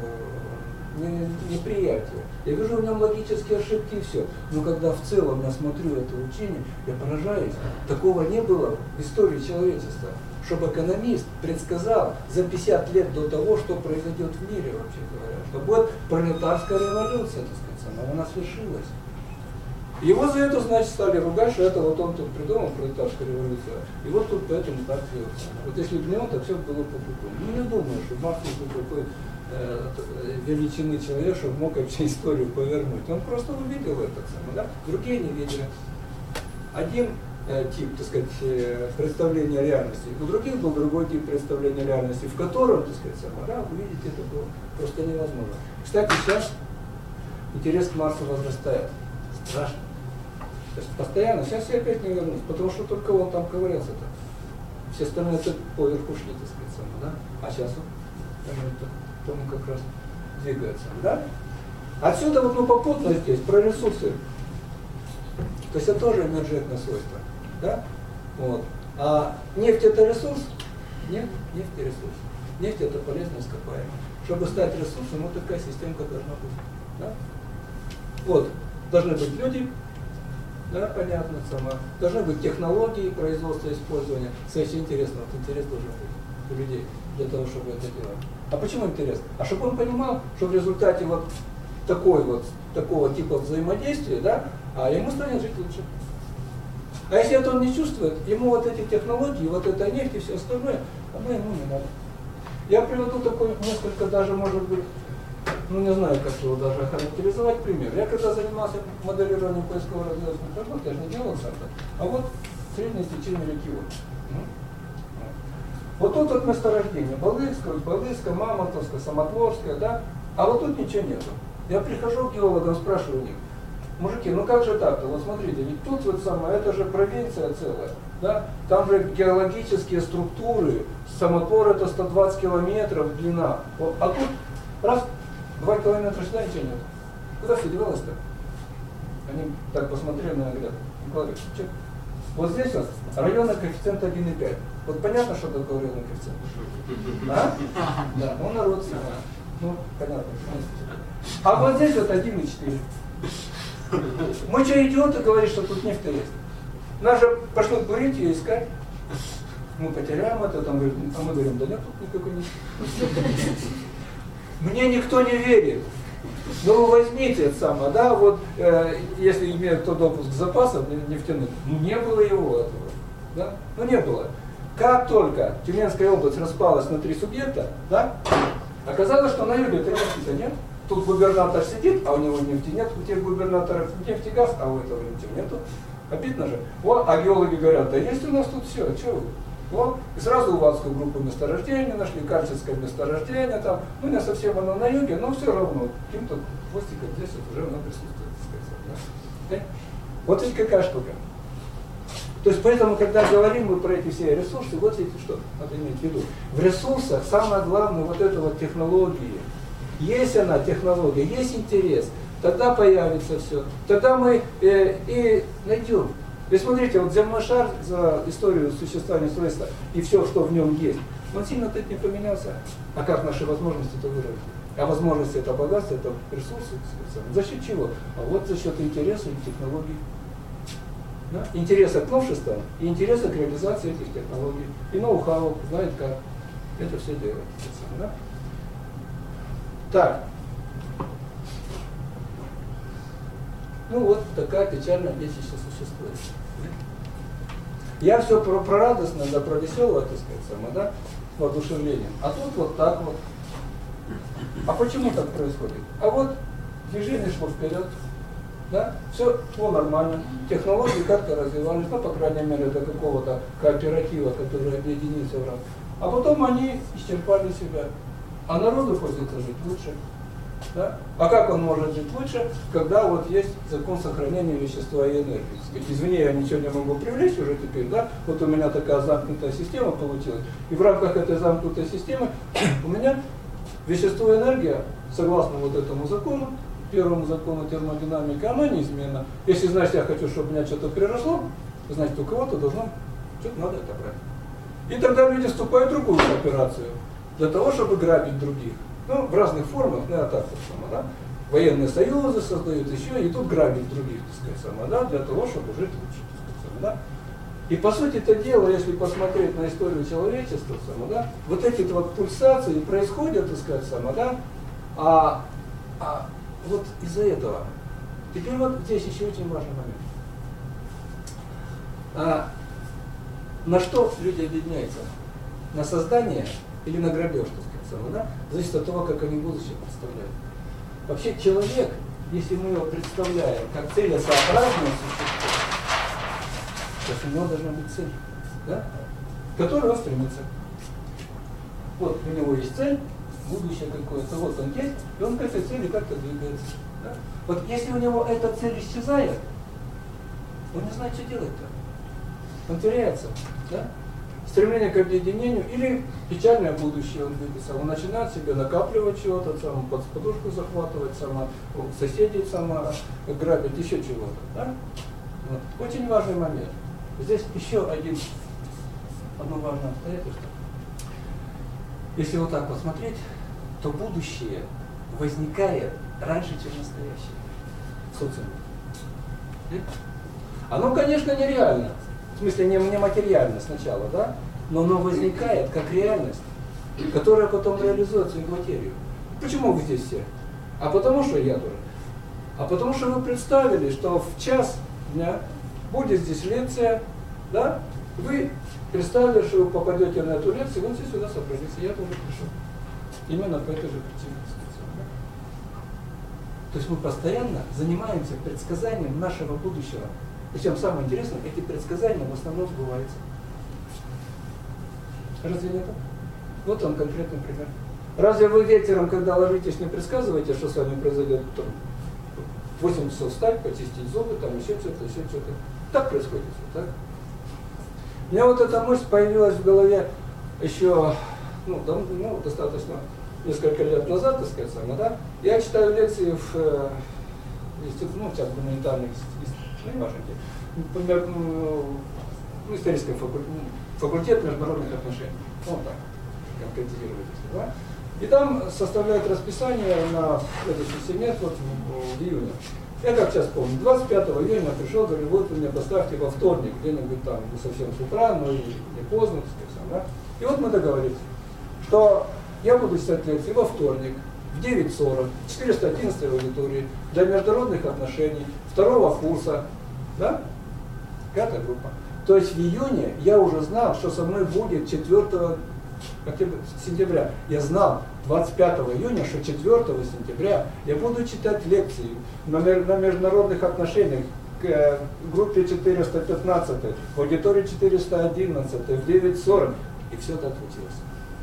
неприятия. Я вижу в нем логические ошибки и все. Но когда в целом я смотрю это учение, я поражаюсь. Такого не было в истории человечества, чтобы экономист предсказал за 50 лет до того, что произойдет в мире, вообще говоря, что будет пролетарская революция, так сказать, она у нас свершилась. Его за это, значит, стали ругать, что это вот он тут придумал пролетарскую революцию, и вот тут поэтому так делается. Вот если бы не он, то все было по-другому. Ну, не думаю, что Маркс был такой величины человек, чтобы мог вообще историю повернуть. Он просто увидел это самое, да? Другие не видели. Один тип, так сказать, представления реальности, у других был другой тип представления реальности, в котором, так сказать, самое, да, увидеть это было просто невозможно. Кстати, сейчас интерес к Марксу возрастает. Страшно. То есть постоянно, сейчас я опять не вернусь, потому что только он там ковырялся-то. Все остальные поверху шли, так сказать, самое, да? А сейчас он как раз двигается, да? Отсюда вот, ну, попутно здесь про ресурсы. То есть это тоже эмерджентное свойство, да? Вот. А нефть это ресурс? Нет, нефть это ресурс. Нефть это полезно ископаемое. Чтобы стать ресурсом, вот такая системка должна быть, да? Вот, должны быть люди, да, понятно, сама. Должны быть технологии производства, использования. Кстати, интересно, вот интерес должен быть у людей для того, чтобы это делать. А почему интерес? А чтобы он понимал, что в результате вот такого типа взаимодействия, да, а ему станет жить лучше. А если это он не чувствует, ему вот эти технологии, вот эта нефть и все остальное, оно ему не надо. Я приведу такой несколько даже, может быть, ну не знаю, как его даже охарактеризовать пример. Я когда занимался моделированием поисково-разведывательных работ, я же не делал сам, а вот среднее течение реки Волги. Вот тут вот месторождение, Балыцкая, Мамонтовская, Самотворская, да, а вот тут ничего нету. Я прихожу к геологам, спрашиваю у них, мужики, ну как же так-то, вот смотрите, ведь тут вот самое, это же провинция целая, да, там же геологические структуры, Самотвор это 120 километров длина, а тут раз, 2 километра сюда ничего нет. Куда все девалось-то? Они так посмотрели на меня, говорят, Николай, что? Вот здесь вот районный коэффициент 1,5. Вот понятно, что такое районный коэффициент? А? Да, ну народ знает. Ну, понятно. А вот здесь вот 1,4. Мы что, идиоты, говоришь, что тут нефть есть? Нас же пошло бурить ее искать. Мы потеряем это, там, а мы говорим, да нет тут никакой нефти. Мне никто не верит. Ну возьмите это самое, да, вот если имеет кто допуск к запасам нефтяным, ну не было его этого, да, ну не было. Как только Тюменская область распалась на 3 субъекта, да, оказалось, что на юге-то нефти-то нет. Тут губернатор сидит, а у него нефти нет, у тех губернаторов нефть и газ, а у этого ничего нету. Обидно же. Вот, а геологи говорят, да есть у нас тут все, а что вы? Вот, и сразу увадскую группу месторождения нашли, Кальцевское месторождение там, ну не совсем оно на юге, но все равно, каким-то хвостиком здесь вот уже оно присутствует, так сказать, да? Вот ведь какая штука. То есть поэтому, когда говорим мы про эти все ресурсы, вот эти что надо иметь в виду. В ресурсах самое главное вот это вот технологии. Есть она, технология, есть интерес, тогда появится все, тогда мы и найдем. И смотрите, вот земной шар за историю существования человечества и все, что в нем есть, он сильно так не поменялся. А как наши возможности-то выросли? А возможности это богатство, это ресурсы. За счет чего? А вот за счет интереса и технологий. Да? Интереса к новшествам и интереса к реализации этих технологий. И ноу-хау, знает как это все делать. Да? Так. Ну вот такая печальная вещь еще существует. Я все про радостное, да, про веселое, так сказать, само, да, воодушевление. А тут вот так вот. А почему так происходит? А вот движение шло вперед, да, все шло нормально, технологии как-то развивались, ну, по крайней мере, до какого-то кооператива, который объединился в рамках. А потом они исчерпали себя. А народу хочется жить лучше. Да? А как он может жить лучше, когда вот есть закон сохранения вещества и энергии? Извини, я ничего не могу привлечь уже теперь, да? Вот у меня такая замкнутая система получилась. И в рамках этой замкнутой системы у меня вещество и энергия, согласно вот этому закону, первому закону термодинамики, оно неизменно. Если, значит, я хочу, чтобы у меня что-то приросло, значит, у кого-то должно, что-то надо отобрать. И тогда люди вступают в другую операцию, для того, чтобы грабить других. Ну, в разных формах, да, так вот само, да. Военные союзы создают еще, и тут грабить других, так сказать, само, да, для того, чтобы жить лучше, так сказать, само, да. И по сути это дело, если посмотреть на историю человечества, само, да, вот эти вот пульсации происходят, так сказать, само, да, а вот из-за этого. Теперь вот здесь еще очень важный момент. На что люди объединяются? На создание или на грабеж, так сказать, да? Зависит от того, как они будущее представляют. Вообще человек, если мы его представляем как целесообразное существо, то у него должна быть цель, да? К которой он стремится. Вот у него есть цель, будущее какое-то, вот он есть, и он к этой цели как-то двигается. Да? Вот если у него эта цель исчезает, он не знает, что делать-то. Он теряется. Да? Стремление к объединению или печальное будущее он двигается. Он начинает себе накапливать чего-то, под подушку захватывать, соседей грабить, еще чего-то. Да? Вот. Очень важный момент. Здесь еще одно важное обстоятельство. Если вот так посмотреть, то будущее возникает раньше, чем настоящее в социуме. Оно, конечно, нереально. В смысле, не материально сначала, да? Но оно возникает как реальность, которая потом реализуется в материю. Почему вы здесь все? А потому что я тоже. А потому что вы представили, что в час дня будет здесь лекция, да? Вы представили, что вы попадете на эту лекцию, вы все сюда собрались, и я тоже пришел. Именно по этой же причине. То есть мы постоянно занимаемся предсказанием нашего будущего. Причем самое интересное, эти предсказания в основном сбываются. Разве не так? Вот он конкретный пример. Разве вы вечером, когда ложитесь, не предсказываете, что с вами произойдет? 8 часов встать, почистить зубы, там еще что-то, еще что-то. Так происходит все, так? У меня вот эта мысль появилась в голове еще, достаточно несколько лет назад, так сказать, да? Я читаю лекции в сейчас гуманитарных например, историческом факультете международных отношений. Вот так, конкретизировать, да? И там составляют расписание на следующий семестр в июне. Я как сейчас помню, 25 июня пришел, говорю, вот вы меня поставьте во вторник, где-нибудь там, не совсем с утра, но и не поздно, так сказать, да? И вот мы договорились, что я буду читать лекции во вторник, в 9:40, 411 аудитории, для международных отношений, 2-го курса, да? 5-я группа. То есть в июне я уже знал, что со мной будет 4 сентября. Я знал 25 июня, что 4 сентября я буду читать лекции на международных отношениях к группе 415, в аудитории 411, в 9:40. И все так случилось.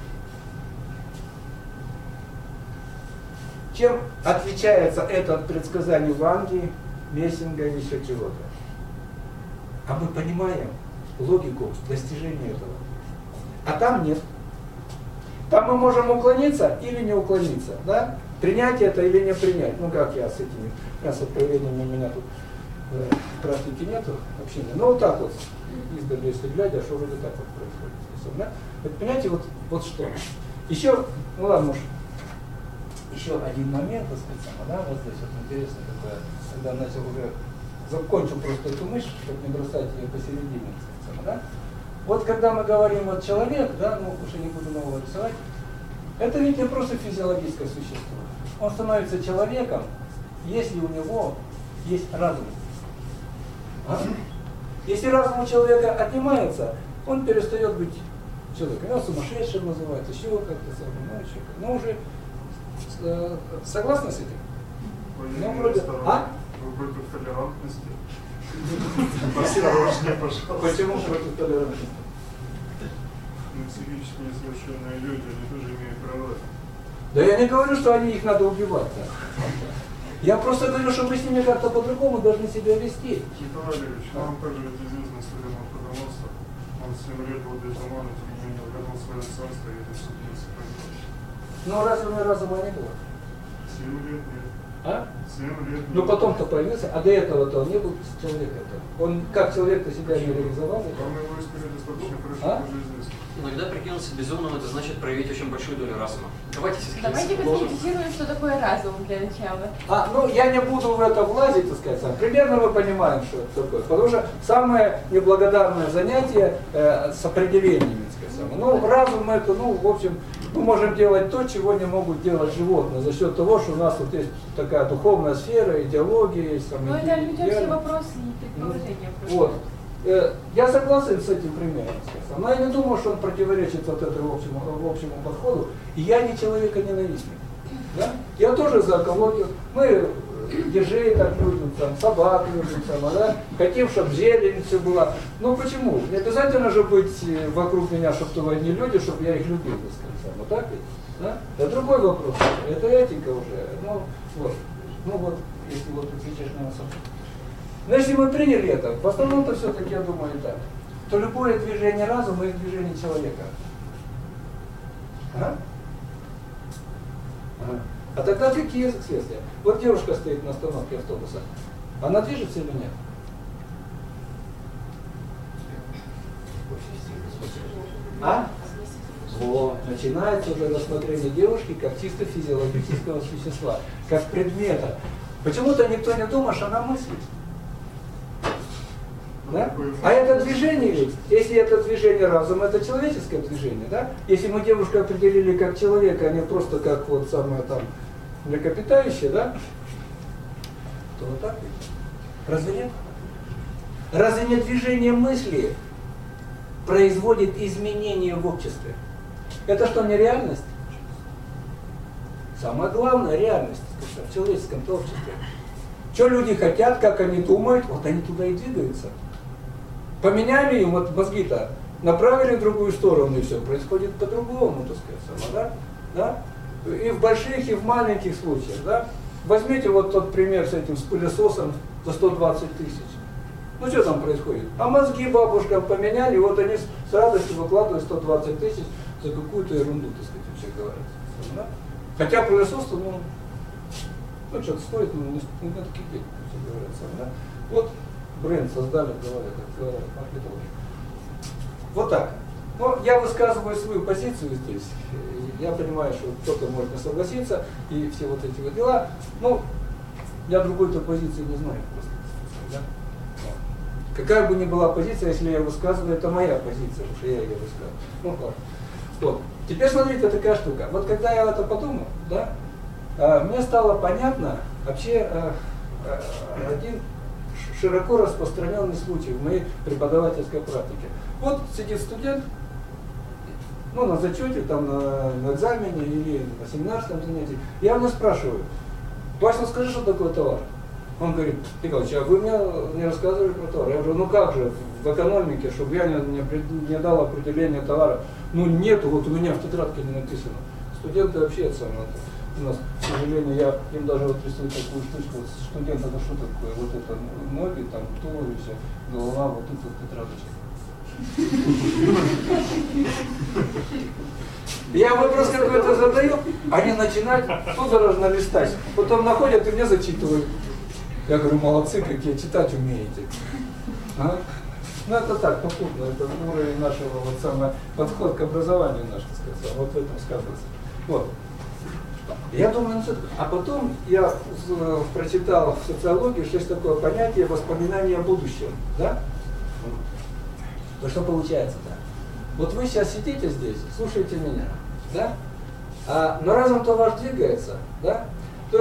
Чем отличается это от предсказаний Ванги, Мессинга и еще чего-то? А мы понимаем логику достижения этого. А там нет. Там мы можем уклониться или не уклониться. Да? Принять это или не принять. Ну как я с этими, с откровениями у меня тут практики нету общения. Ну вот так вот, издали, если глядя, что вроде так вот происходит. Да? Вот, понимаете, вот что. Еще, ну ладно, может, еще один момент, так сказать, да, вот здесь вот интересно, когда начал уже, закончил просто эту мысль, чтобы не бросать ее посередине, так сказать, да. Вот когда мы говорим вот человек, да, ну уже не буду нового рисовать, это ведь не просто физиологическое существо. Он становится человеком, если у него есть разум. А? Если разум у человека отнимается, он перестает быть человеком. Его сумасшедшим называют, еще как-то самое, но уже согласны с этим? Ну, вроде... Вы против толерантности? Почему против толерантности? Психически несовершенные люди, они тоже имеют права. Да я не говорю, что их надо убивать. Да. Я просто говорю, что мы с ними как-то по-другому должны себя вести. Николай Валерьевич, вам также известна история Мухаммада. Он 7 лет был без ума, но тем не менее вернул свое царство, и это все не сохранилось. Ну разве у меня разума не было? 7 лет нет. А? 7 лет. Ну потом-то появился, а до этого-то он не был человеком-то. Он как человек-то себя не реализовал. Вам его история достаточно хорошо уже известна. Но когда прикинулся безумным, это значит проявить очень большую долю разума. Давайте конкретизируем, что такое разум для начала. Ну я не буду в это влазить, так сказать, примерно мы понимаем, что это такое. Потому что самое неблагодарное занятие с определениями, так сказать. Ну разум это, ну в общем, мы можем делать то, чего не могут делать животные, за счет того, что у нас вот есть такая духовная сфера, идеология, есть там. Ну это люди все вопросы и предположения. Вот. Я согласен с этим примером, но я не думаю, что он противоречит вот этому общему подходу. И я не человека-ненавистник. Да? Я тоже за экологию. Мы ежей так любим, там, собак любим, да? Хотим, чтобы зелень все была. Ну почему? Не обязательно же быть вокруг меня, чтобы не люди, чтобы я их любил, так сказать. Вот так ведь? Да? Это другой вопрос. Это этика уже. Ну вот, если вот отвечаешь на вопрос. Но если мы приняли это, в основном-то все-таки, я думаю, так, то любое движение разума – это движение человека. А тогда какие следствия? Вот девушка стоит на остановке автобуса. Она движется или нет? Вот, начинается уже рассмотрение девушки как чисто физиологического существа, как предмета. Почему-то никто не думает, что она мыслит. Да? А это движение, если это движение разума, это человеческое движение, да? Если мы девушку определили как человека, а не просто как вот самое там млекопитающее, да? То вот так ведь. Разве нет? Разве не движение мысли производит изменения в обществе? Это что, не реальность? Самое главное реальность в человеческом обществе. Что люди хотят, как они думают, вот они туда и двигаются. Поменяли им вот мозги-то, направили в другую сторону, и все происходит по-другому, так сказать. Да? И в больших, и в маленьких случаях. Да? Возьмите вот тот пример с этим, с пылесосом за 120 тысяч. Ну что там происходит? А мозги бабушкам поменяли, вот они с радостью выкладывают 120 тысяч за какую-то ерунду, так сказать, вообще говорят. Да? Хотя пылесос-то, ну что-то стоит, но не таких денег, все говорится. Да? Вот бренд создали, говорят, маркетологи. Вот так. Но я высказываю свою позицию здесь. Я понимаю, что кто-то может не согласиться, и все вот эти вот дела. Ну, я другой-то позиции не знаю просто. Да? Какая бы ни была позиция, если я высказываю, это моя позиция, потому что я ее высказываю. Ну, ладно. Вот. Теперь смотрите, такая штука. Вот когда я это подумал, да, мне стало понятно вообще один широко распространенный случай в моей преподавательской практике. Вот сидит студент, ну, на зачете, там, на экзамене или на семинарском занятии. Я его спрашиваю: Вася, скажи, что такое товар? Он говорит: Николаевич, а вы мне не рассказывали про товар? Я говорю: ну как же, в экономике, чтобы я не дал определение товара. Ну нету, вот у меня в тетрадке не написано. Студенты вообще это самое. У нас, к сожалению, я им даже вот представляю такую штучку, вот студент, это что такое? Вот это ноги, там, туловище, голова, вот тут вот тетрадочка. Я вопрос какой-то задаю, они начинают судорожно листать, потом находят и мне зачитывают. Я говорю: молодцы, какие, читать умеете. А? Ну это так, попутно, это уровень нашего вот самого подход к образованию наш, так сказать, вот в этом сказывается. Вот. Я думаю, а потом я прочитал в социологии, что есть такое понятие воспоминания о будущем, да? То что получается-то? Вот вы сейчас сидите здесь, слушаете меня, да? Но разум-то ваш двигается, да? То есть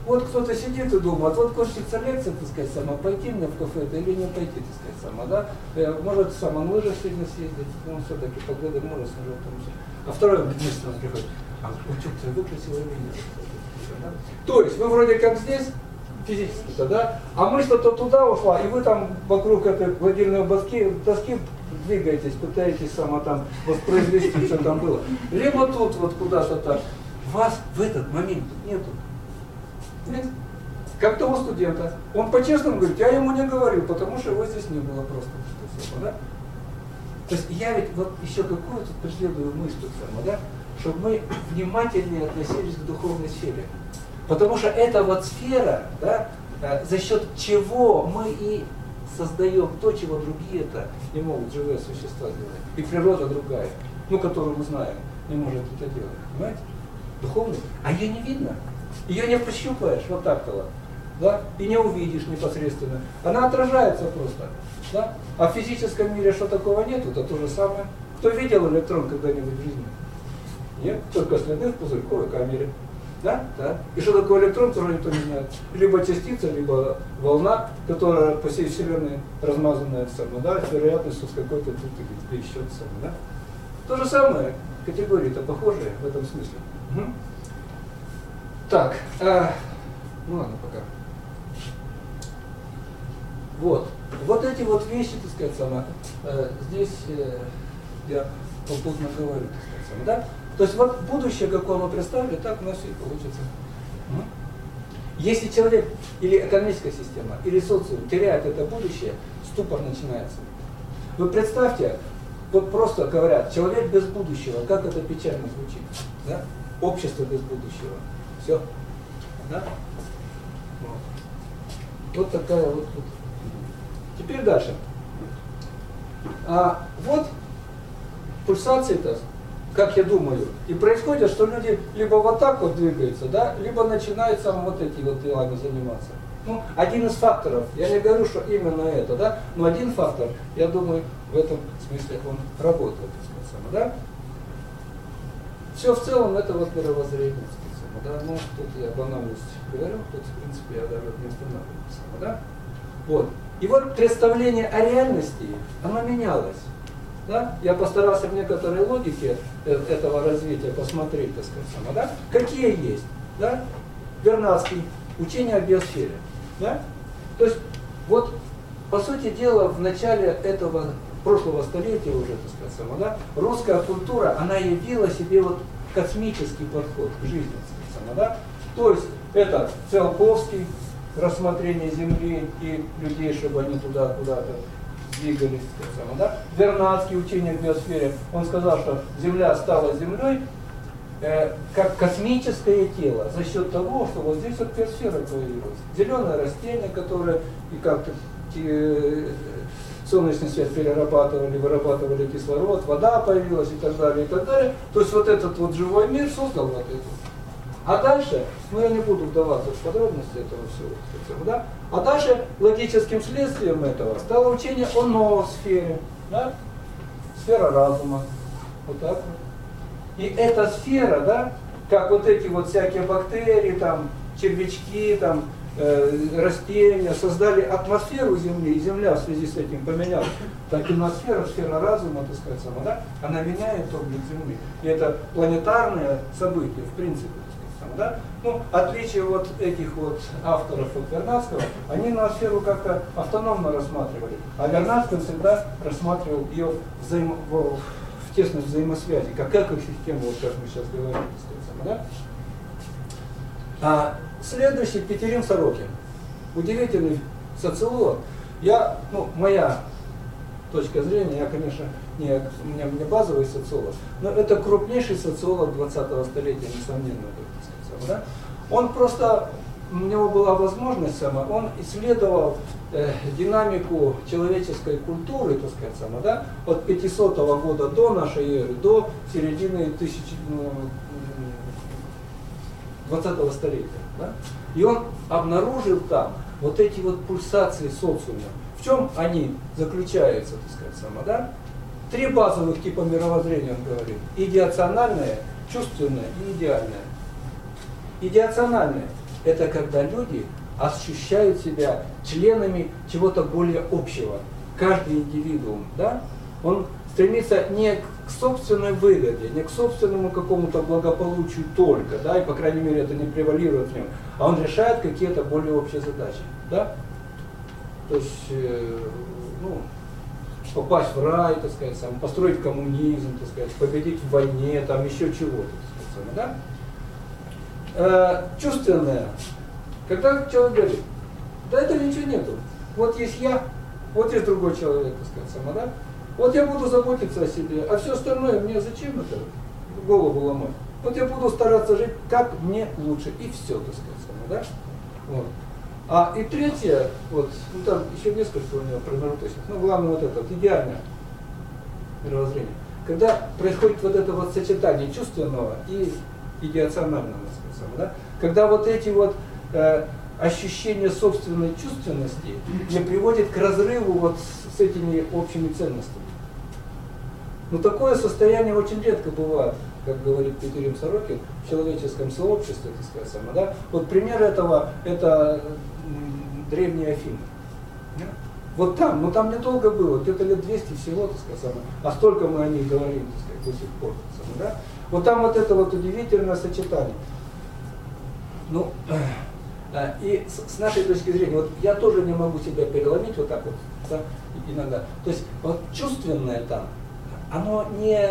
Вот кто-то сидит и думает, вот кончится лекция, так сказать, сама, пойти мне в кафе или не пойти, так сказать, сама, да? Может, сама на лыжах сегодня съездить, ну, все-таки погода может, а второй месяц у нас приходит, а учеб-то выключила или нет? Да? То есть, вы вроде как здесь, физически-то, да? А мысль-то туда ушла, и вы там вокруг этой гладильной доски двигаетесь, пытаетесь сама там воспроизвести, что там было. Либо тут вот куда-то так. Вас в этот момент нету. Нет? Как того студента. Он по-честному говорит, я ему не говорил, потому что его здесь не было просто. Да? То есть я ведь вот еще какую-то преследую мысль, да? Чтобы мы внимательнее относились к духовной сфере. Потому что эта вот сфера, да, за счет чего мы и создаем то, чего другие-то не могут, живые существа делать. И природа другая, ну, которую мы знаем, не может это делать. Понимаете? Духовность. А ее не видно. Ее не пощупаешь вот так-то вот. Да? И не увидишь непосредственно. Она отражается просто. Да? А в физическом мире что такого нету, это то же самое. Кто видел электрон когда-нибудь в жизни? Нет? Только следы в пузырьковой камере. Да? Да. И что такое электрон, тоже никто не знает. Либо частица, либо волна, которая по всей Вселенной размазанная сама, да, с вероятностью с какой-то тут или еще сама, да. То же самое, категории-то похожие в этом смысле. Угу. Так, ну ладно, пока. Вот эти вот вещи, так сказать, сама, здесь я попутно говорю, так сказать, сама, да. То есть вот будущее, какое мы представили, так у нас все и получится. Если человек или экономическая система, или социум теряет это будущее, ступор начинается. Вы представьте, вот просто говорят, человек без будущего, как это печально звучит. Да? Общество без будущего. Все. Да? Вот такая вот. Теперь дальше. Вот пульсации-то, как я думаю, и происходит, что люди либо вот так вот двигаются, да, либо начинают сам вот эти вот делами заниматься. Ну, один из факторов, я не говорю, что именно это, да, но один фактор, я думаю, в этом смысле он работает, так сказать, да. Все в целом это вот мировоззрение, так сказать, да, ну, тут я банальность говорю, тут, в принципе, я даже не останавливаюсь, да. Вот. И вот представление о реальности, оно менялось. Да? Я постарался в некоторой логике этого развития посмотреть, так сказать, да? Какие есть. Да? Вернадский, учение о биосфере. Да? То есть, вот, по сути дела, в начале этого прошлого столетия уже, так сказать, да, русская культура, она явила себе вот космический подход к жизни, так сказать, да? То есть, это Циолковский, рассмотрение Земли и людей, чтобы они туда куда-то двигались. Да? Вернадский, учение в биосфере, он сказал, что Земля стала Землей как космическое тело за счет того, что вот здесь вот биосфера появилась. Зеленое растение, которое и как-то солнечный свет перерабатывали, вырабатывали кислород, вода появилась и так далее, и так далее. То есть вот этот вот живой мир создал вот это. А дальше, ну я не буду вдаваться в подробности этого всего, да? А дальше логическим следствием этого стало учение о ноосфере, да? Сфера разума, вот так вот. И эта сфера, да, как вот эти вот всякие бактерии, там, червячки, там, растения создали атмосферу Земли, и Земля в связи с этим поменялась. Так и ноосфера, сфера разума, так сказать, сама, да? Она меняет облик Земли. И это планетарное событие, в принципе. Да? Ну, отличие вот этих вот авторов от Вернадского, они ноосферу как-то автономно рассматривали, а Вернадский всегда рассматривал ее в тесной взаимосвязи, как экосистему, вот как мы сейчас говорим, да? Следующий Петерим Сорокин, удивительный социолог. Моя точка зрения, я, конечно, у меня не базовый социолог, но это крупнейший социолог 20-го столетия, несомненно. Да? Он просто, у него была возможность, он исследовал динамику человеческой культуры, так сказать, да? От 500 года до нашей эры до середины 20-го столетия. Да? И он обнаружил там вот эти вот пульсации социума. В чем они заключаются, так сказать, да? 3 базовых типа мировоззрения, он говорит. Идеациональное, чувственное и идеальное. Идеациональное. это когда люди ощущают себя членами чего-то более общего. Каждый индивидуум, да, он стремится не к собственной выгоде, не к собственному какому-то благополучию только, да, и по крайней мере это не превалирует в нем, а он решает какие-то более общие задачи, да. То есть, ну, попасть в рай, так сказать, сам, построить коммунизм, так сказать, победить в войне, там еще чего-то, так сказать, да. Чувственное. Когда человек говорит, да это ничего нету, вот есть я, вот есть другой человек, так сказать, сама, да? Вот я буду заботиться о себе, а все остальное мне зачем это голову ломать? Вот я буду стараться жить, как мне лучше, и все, так сказать, сама, да? Вот. И третье, вот, ну там еще несколько у него промежуточных, но главное вот это, идеальное мировоззрение. Когда происходит вот это вот сочетание чувственного и идеационального, так сказать, да? Когда вот эти вот ощущение собственной чувственности не приводит к разрыву вот с этими общими ценностями. Но такое состояние очень редко бывает, как говорит Петерим Сорокин, в человеческом сообществе, так сказать, да? Вот пример этого – это древние Афины. Вот там, но там недолго было, где-то лет 200 всего, так сказать, а столько мы о них говорим, так сказать, до сих пор. Да? Вот там вот это вот удивительное сочетание. Ну, и с нашей точки зрения, вот я тоже не могу себя переломить вот так вот, да, иногда. То есть вот чувственное там, оно не,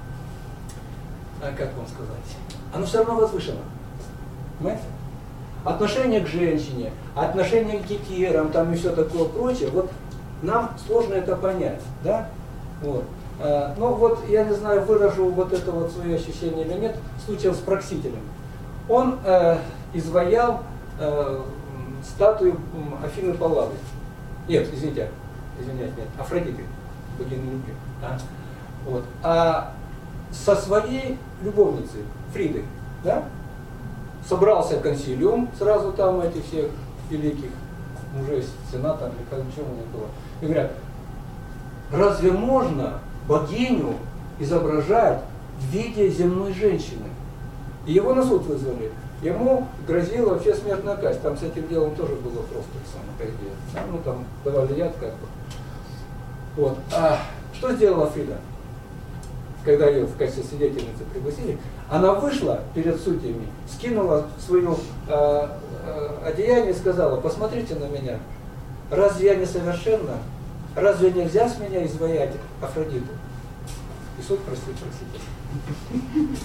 как вам сказать, оно все равно возвышено. Понимаете? Отношение к женщине, отношение к гетерам, там и все такое прочее, вот нам сложно это понять, да? Вот. Ну вот, я не знаю, выражу вот это вот свое ощущение или нет, случаем с Проксителем. Он изваял статую Афины Паллады. Нет, извиняюсь, нет, Афродиты, богини любви. Да? Вот. А со своей любовницей, Фридой, да? Собрался консилиум, сразу там этих всех великих мужей, сената, или как ничего не было. И говорят, разве можно богиню изображать в виде земной женщины? И его на суд вызвали. Ему грозила вообще смертная казнь. Там с этим делом тоже было просто самое идея. Да? Ну там давали яд как бы. Вот. А что сделала Фрида, когда ее в качестве свидетельницы пригласили? Она вышла перед судьями, скинула свое одеяние и сказала: посмотрите на меня, разве я несовершенна? Разве нельзя с меня изваять Афродиту? И суд простил Проксителя.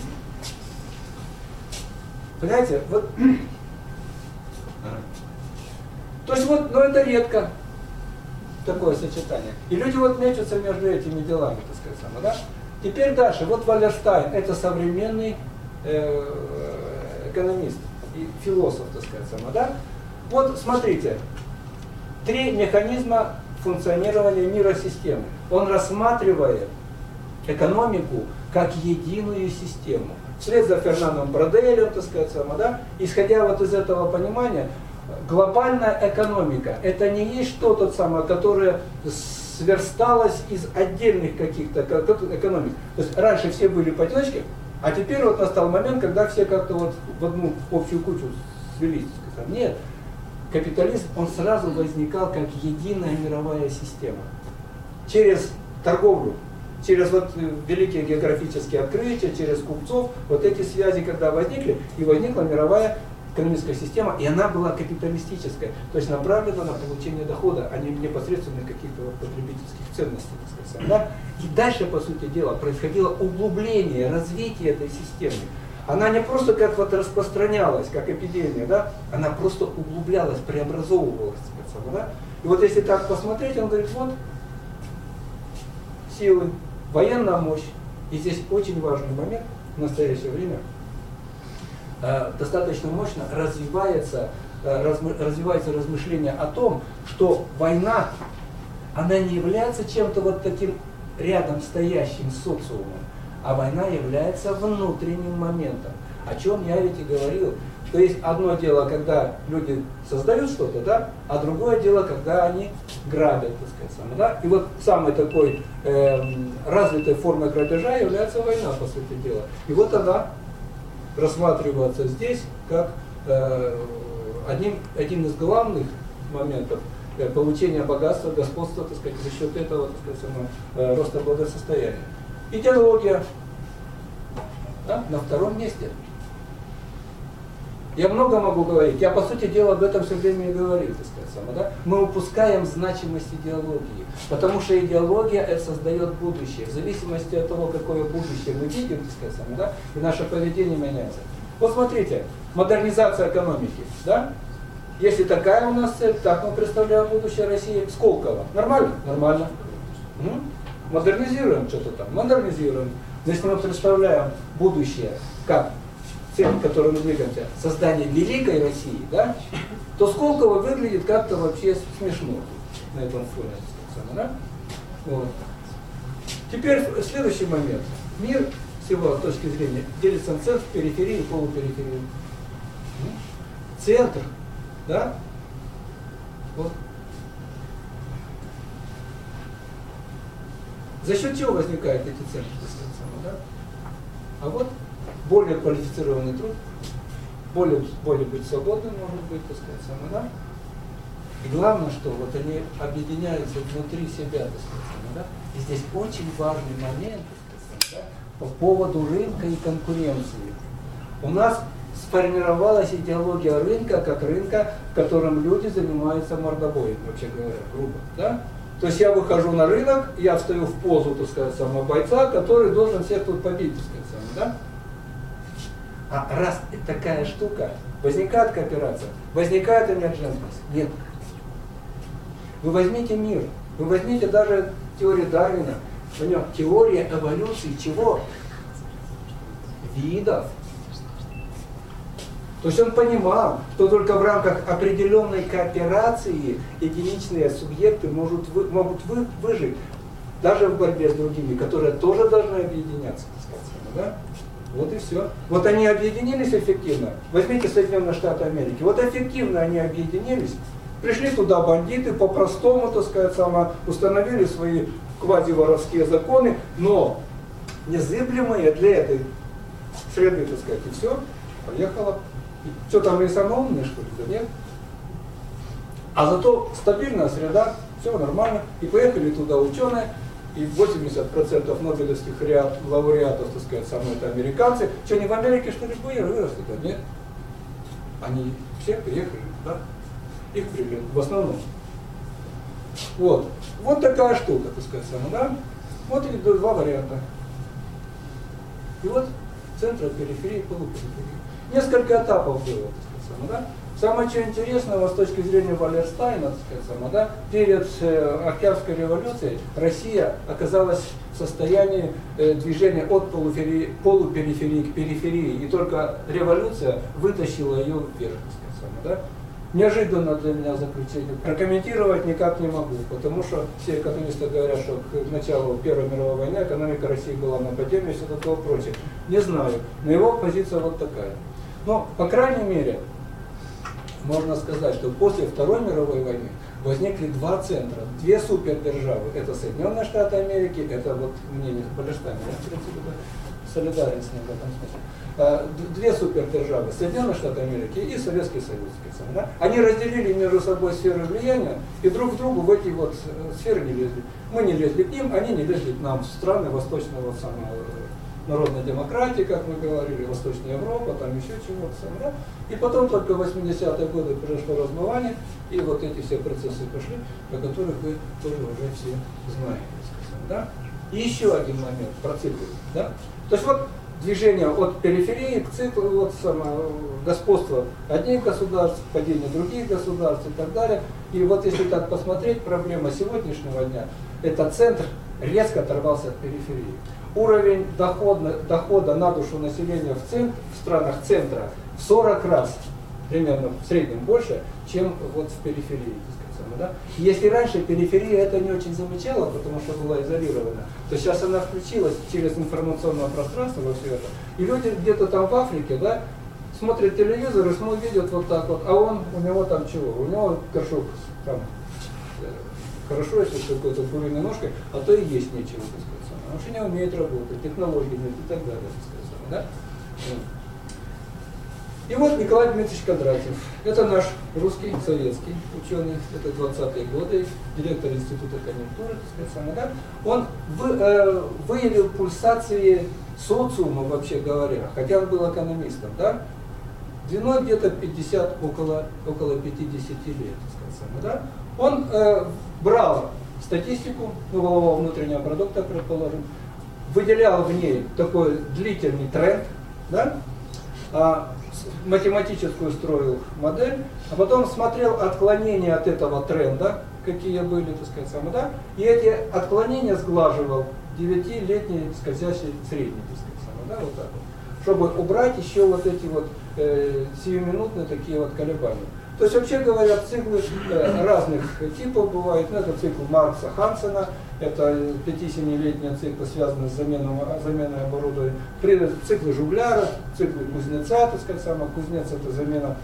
Понимаете, вот, то есть вот, но это редко такое сочетание. И люди вот мечутся между этими делами, так сказать, да? Теперь дальше, вот Валерштайн, это современный экономист и философ, так сказать, да? Вот смотрите, 3 механизма функционирования мира-системы. Он рассматривает экономику как единую систему. Вслед за Фернандом Броделем, так сказать, да? Исходя вот из этого понимания, глобальная экономика – это не есть что-то самое, которое сверсталось из отдельных каких-то экономик. То есть раньше все были потечки, а теперь вот настал момент, когда все как-то вот в одну общую кучу свелись. Нет, капитализм, он сразу возникал как единая мировая система. Через торговлю, через вот великие географические открытия, через купцов, вот эти связи, когда возникли, и возникла мировая экономическая система, и она была капиталистическая, то есть направлена на получение дохода, а не непосредственно каких-то вот потребительских ценностей, так сказать, да? И дальше, по сути дела, происходило углубление, развитие этой системы. Она не просто как вот распространялась, как эпидемия, да? Она просто углублялась, преобразовывалась, так сказать, да? И вот если так посмотреть, он говорит, вот силы, военная мощь. И здесь очень важный момент в настоящее время. Достаточно мощно развивается размышление о том, что война, она не является чем-то вот таким рядом стоящим социумом, а война является внутренним моментом. О чем я ведь и говорил, что есть одно дело, когда люди создают что-то, да, а другое дело, когда они грабят, так сказать, да. И вот самой такой развитой формой грабежа является война, по сути дела. И вот она рассматривается здесь как один из главных моментов получения богатства, господства, так сказать, за счет этого, так сказать, роста благосостояния. Идеология, да, на втором месте. Я много могу говорить, я по сути дела об этом все время и говорю, так сказать, да? Мы упускаем значимость идеологии, потому что идеология это создает будущее. В зависимости от того, какое будущее мы видим, так сказать, да? И наше поведение меняется. Вот смотрите, модернизация экономики, да? Если такая у нас цель, так мы представляем будущее России. Сколково. Нормально? Нормально. Модернизируем что-то там, модернизируем. Но если мы представляем будущее как цель, к которой мы двигаемся, создание великой России, да, то Сколково выглядит как-то вообще смешно на этом фоне. Да? Вот. Теперь следующий момент. Мир с его точки зрения делится на центр, периферию и полупериферию. Центр, да? Вот. За счет чего возникают эти центры? Да? А вот более квалифицированный труд, более быть свободным, может быть, так сказать, да? И главное, что вот они объединяются внутри себя, так сказать, да? И здесь очень важный момент, так сказать, да? По поводу рынка и конкуренции. У нас сформировалась идеология рынка, как рынка, в котором люди занимаются мордобоем, вообще говоря, грубо, да? То есть я выхожу на рынок, я встаю в позу, так сказать, самого бойца, который должен всех тут побить, так сказать, да? А раз такая штука, возникает кооперация, возникает эмерджентность. Нет. Вы возьмите мир, вы возьмите даже теорию Дарвина, у него теория эволюции чего? Видов. То есть он понимал, что только в рамках определенной кооперации единичные субъекты могут выжить, даже в борьбе с другими, которые тоже должны объединяться, так сказать, да? Вот и все. Вот они объединились эффективно. Возьмите Соединенные Штаты Америки. Вот эффективно они объединились. Пришли туда бандиты, по-простому, так сказать, установили свои квазиворовские законы, но незыблемые для этой среды, так сказать, и все, поехало. Что там, и самое умное, что ли? Да нет. А зато стабильная среда, все нормально. И поехали туда ученые, и 80% нобелевских лауреатов, так сказать, самые это американцы. Что, не в Америке, что ли, выросли? Да нет. Они все приехали туда. Их привели, в основном. Вот. Вот такая штука, так сказать, да? Вот и два варианта. И вот центр, периферии, полупериферии. Несколько этапов было, так сказать, да? Самое что интересное, с точки зрения Валерстайна, так сказать, да, перед Октябрьской революцией Россия оказалась в состоянии движения от полупериферии к периферии, и только революция вытащила ее вверх, так сказать, да? Неожиданно для меня заключение. Прокомментировать никак не могу, потому что все экономисты говорят, что к началу Первой мировой войны экономика России была на подъеме и все такое прочее. Не знаю, но его позиция вот такая. Но, по крайней мере, можно сказать, что после Второй мировой войны возникли два центра, две супердержавы. Это Соединенные Штаты Америки, это вот мнение Валерстайна, я, в принципе, солидарен с ним в этом смысле. Две супердержавы, Соединенные Штаты Америки и Советский Союз. Да? Они разделили между собой сферы влияния и друг к другу в эти вот сферы не лезли. Мы не лезли к ним, они не лезли к нам в страны восточного народной демократии, как мы говорили, Восточная Европа, там еще чего-то. Да? И потом только в 80-е годы произошло размывание, и вот эти все процессы пошли, о которых вы тоже уже все знаете. Да? И еще один момент про циклы. Да? То есть вот движение от периферии к циклу, вот господство одних государств, падение других государств и так далее. И вот если так посмотреть, проблема сегодняшнего дня, это центр резко оторвался от периферии. Уровень дохода на душу населения в странах центра в 40 раз, примерно в среднем больше, чем вот в периферии. Да? Если раньше периферия это не очень замечала, потому что была изолирована, то сейчас она включилась через информационное пространство во все это. И люди где-то там в Африке, да, смотрят телевизор и видят вот так вот, а у него там чего? У него горшок там хорошо, если с какой-то куриной ножкой, а то и есть нечего, так сказать. Он вообще не умеет работать, технологии нет и так далее, так сказать. Да? И вот Николай Дмитриевич Кондратьев. Это наш русский, советский ученый, это 20-е годы, директор Института конъюнктуры, так сказать, да? Он выявил пульсации социума, вообще говоря, хотя он был экономистом, да? Длиной где-то 50, около 50 лет, так сказать, да? Он брал статистику валового внутреннего продукта, предположим, выделял в ней такой длительный тренд, да? Математическую строил модель, а потом смотрел отклонения от этого тренда, какие были, так сказать, да? И эти отклонения сглаживал 9-летний скользящий средний, так сказать, да? Вот так вот, чтобы убрать еще вот эти вот сиюминутные такие вот колебания. То есть, вообще говоря, циклы разных типов бывают. Ну, это цикл Маркса, Хансена, это 5-7-летние циклы, связанные с заменой оборудования. Циклы Жугляра, циклы Кузнеца, так сказать, Кузнец — это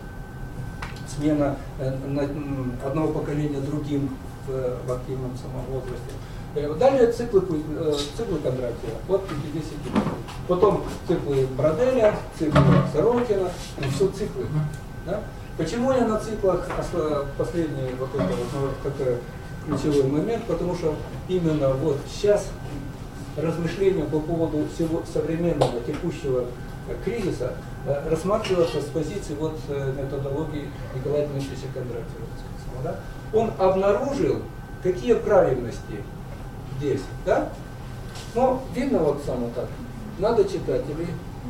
смена одного поколения другим в активном самовозрасте. Далее циклы Кондратьева от 50 лет. Потом циклы Броделя, циклы Сорокина, все циклы. Да? Почему я на циклах последний вот это вот такой ключевой момент? Потому что именно вот сейчас размышления по поводу всего современного текущего кризиса рассматриваются с позиции вот методологии Николая Дмитриевича Кондратьева. Да? Он обнаружил, какие правильности здесь, да? Ну, видно вот само так. Надо читать или...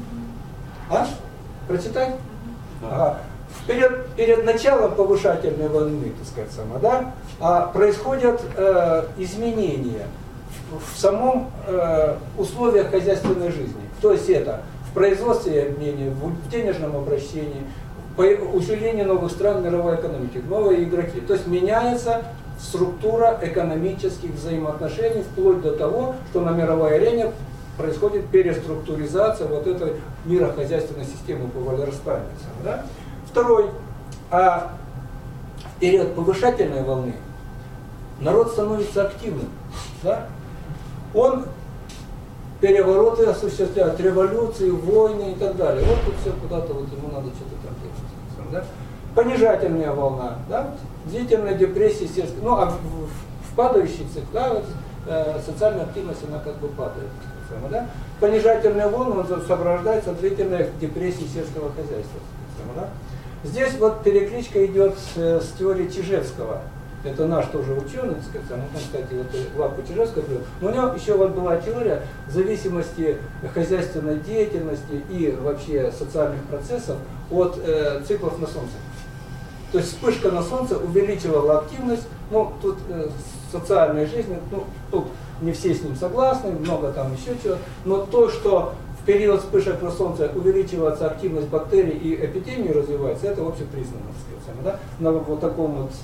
А? Прочитать? Ага. Перед началом повышательной волны, так сказать, да, происходят изменения в самом условиях хозяйственной жизни. То есть это в производстве и обмене, в денежном обращении, по усилению новых стран мировой экономики, новые игроки. То есть меняется структура экономических взаимоотношений вплоть до того, что на мировой арене происходит переструктуризация вот этой мирохозяйственной системы по возрастанию. Да? Второй, в период повышательной волны народ становится активным. Да? Он перевороты осуществляет, революции, войны и так далее. Вот тут все куда-то, вот ему надо что-то там делать. Да? Понижательная волна, да? Длительная депрессия, ну а в падающий цикл, да, вот, социальная активность, она как бы падает. Да? Понижательная волна сопровождается длительной депрессией сельского хозяйства. Да? Здесь вот перекличка идет с теорией Чижевского. Это наш тоже ученый, так сказать, он, кстати, вот лапку Чижевского привел. Но у него еще вот была теория зависимости хозяйственной деятельности и вообще социальных процессов от циклов на Солнце. То есть вспышка на Солнце увеличивала активность, ну тут социальная жизнь, ну тут не все с ним согласны, много там еще чего, но то, что в период вспышек на Солнце увеличивается активность бактерий и эпидемии развивается, это общепризнано, так сказать, да? На вот таком вот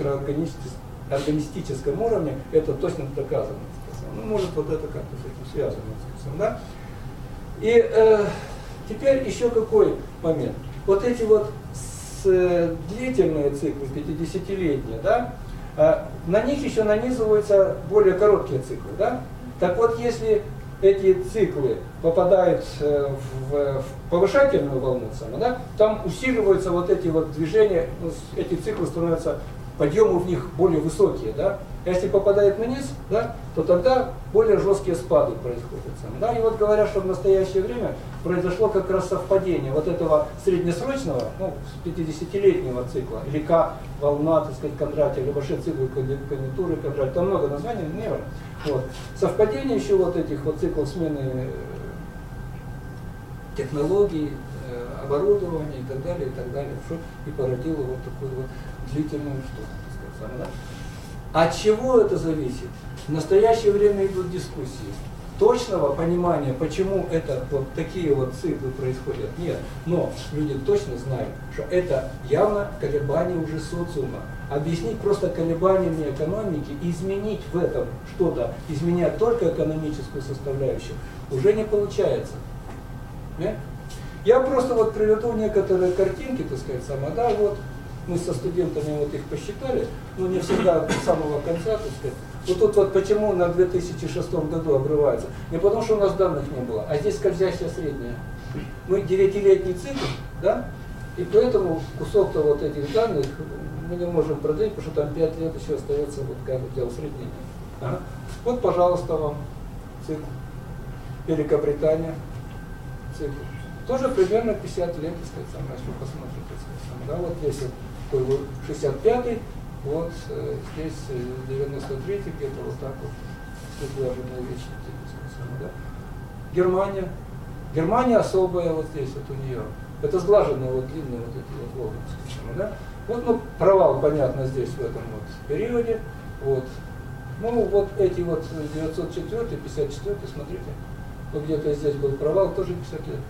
микроорганистическом уровне это точно доказано. Ну, может вот это как-то с этим связано, так сказать, да? И теперь еще какой момент. Вот эти вот длительные циклы, 50-летние, да, на них еще нанизываются более короткие циклы. Да? Так вот, если эти циклы попадают в повышательную волну, да, там усиливаются вот эти вот движения, эти циклы становятся, подъемы в них более высокие. Да? А если попадает вниз, да, то тогда более жесткие спады происходят. Да? И вот говорят, что в настоящее время произошло как раз совпадение вот этого среднесрочного, ну, 50-летнего цикла, или волна, так сказать, Кондратьева, или вообще циклы конъюнктуры Кондратьева, там много названий, не важно. Вот. Совпадение еще вот этих вот циклов смены технологий, оборудования и так далее, что и породило вот такую вот длительную штуку, так сказать, да? От чего это зависит? В настоящее время идут дискуссии. Точного понимания, почему это вот такие вот циклы происходят, нет. Но люди точно знают, что это явно колебания уже социума. Объяснить просто колебаниями экономики, изменить в этом что-то, изменять только экономическую составляющую, уже не получается. Нет? Я просто вот приведу некоторые картинки, так сказать, да, вот мы со студентами вот их посчитали, но не всегда с самого конца, так сказать. Вот тут вот почему на 2006 году обрывается. Не потому что у нас данных не было, а здесь скользящая средняя. Мы 9-летний цикл, да, И поэтому кусок-то вот этих данных мы не можем продлить, потому что там 5 лет еще остается вот как бы для усреднения. Ага. Вот, пожалуйста, вам цикл. Великобритания цикл. Тоже примерно 50 лет, так сказать, самое, если вы посмотрите, так сказать, да, вот здесь вот такой вот 65-й, вот здесь 93-й, где-то вот так вот, сглаженная вещь, да. Германия. Германия особая вот здесь вот у нее. Это сглаженные вот длинные вот эти вот волны, да. Вот, ну, провал, понятно, здесь в этом вот периоде, вот. Ну, вот эти вот 904, 54, смотрите, вот где-то здесь был провал, тоже 50 лет.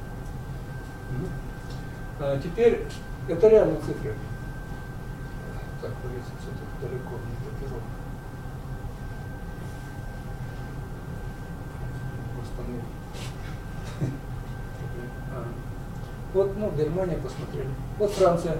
А теперь, это реальные цифры. Так, повесится тут далеко, не допирал. Вот, ну, Германия посмотрели. Вот Франция.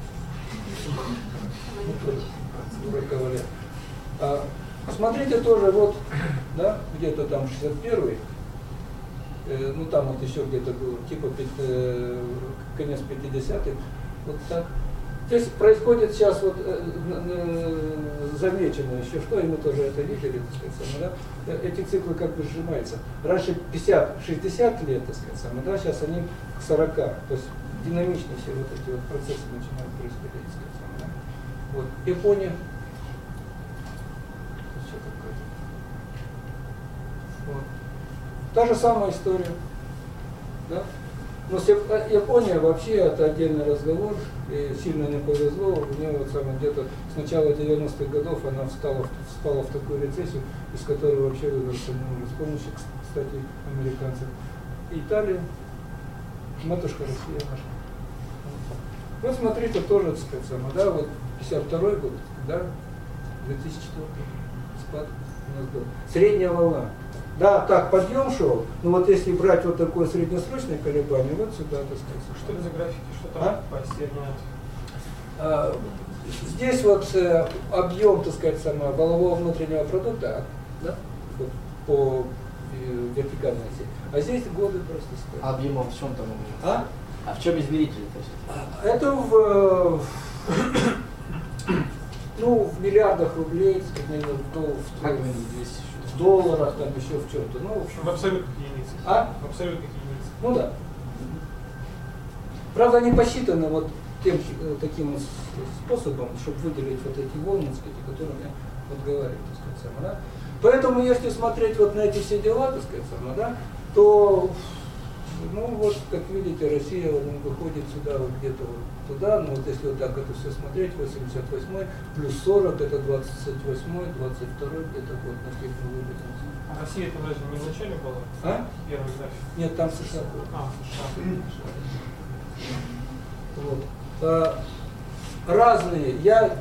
Смотрите тоже, вот, да, где-то там 61-й, ну там вот еще где-то был, типа конец 50-х, вот так. Здесь происходит сейчас вот замечено еще, что, и мы тоже это видели, так сказать, да? Эти циклы как бы сжимаются. Раньше 50-60 лет, так сказать, да? Сейчас они к 40, то есть динамично все вот эти вот процессы начинают происходить, так сказать, да? Вот. Япония. Вот. Та же самая история. Да? Но Япония вообще это отдельный разговор, и сильно не повезло, у нее вот самое где-то с начала 90-х годов она впала в такую рецессию, из которой вообще выбраться не может. С помощью, кстати, американцев. Италия, матушка Россия наша. Вот смотрите, тоже, так сказать, самое, да, вот 52-й год, да, 2004 спад у нас был. Средняя волна. Да, так, подъем шел, но вот если брать вот такое среднесрочное колебание, вот сюда, так сказать. Что это за графики, что там по здесь вот объем, так сказать, валового внутреннего продукта, да, вот, по вертикальной оси. А здесь годы просто стоят. А объемом в чем там у меня? А в чем измеритель? Это ну, в миллиардах рублей, в долларах, там еще в чем-то. Ну, в абсолютных единицах. В абсолютных единицах. Ну да. Правда, они посчитаны вот тем таким способом, чтобы выделить вот эти волны, о которых я вот говорил, так сказать, да? Поэтому, если смотреть вот на эти все дела, так сказать, да, то, ну вот, как видите, Россия выходит сюда, вот где-то вот туда, но вот если вот так это все смотреть, 88 плюс 40, это 28, 22, где-то вот на степень выработанности. А Россия это даже не в начале была? Первый график? Нет, там США было. США. Вот. Разные.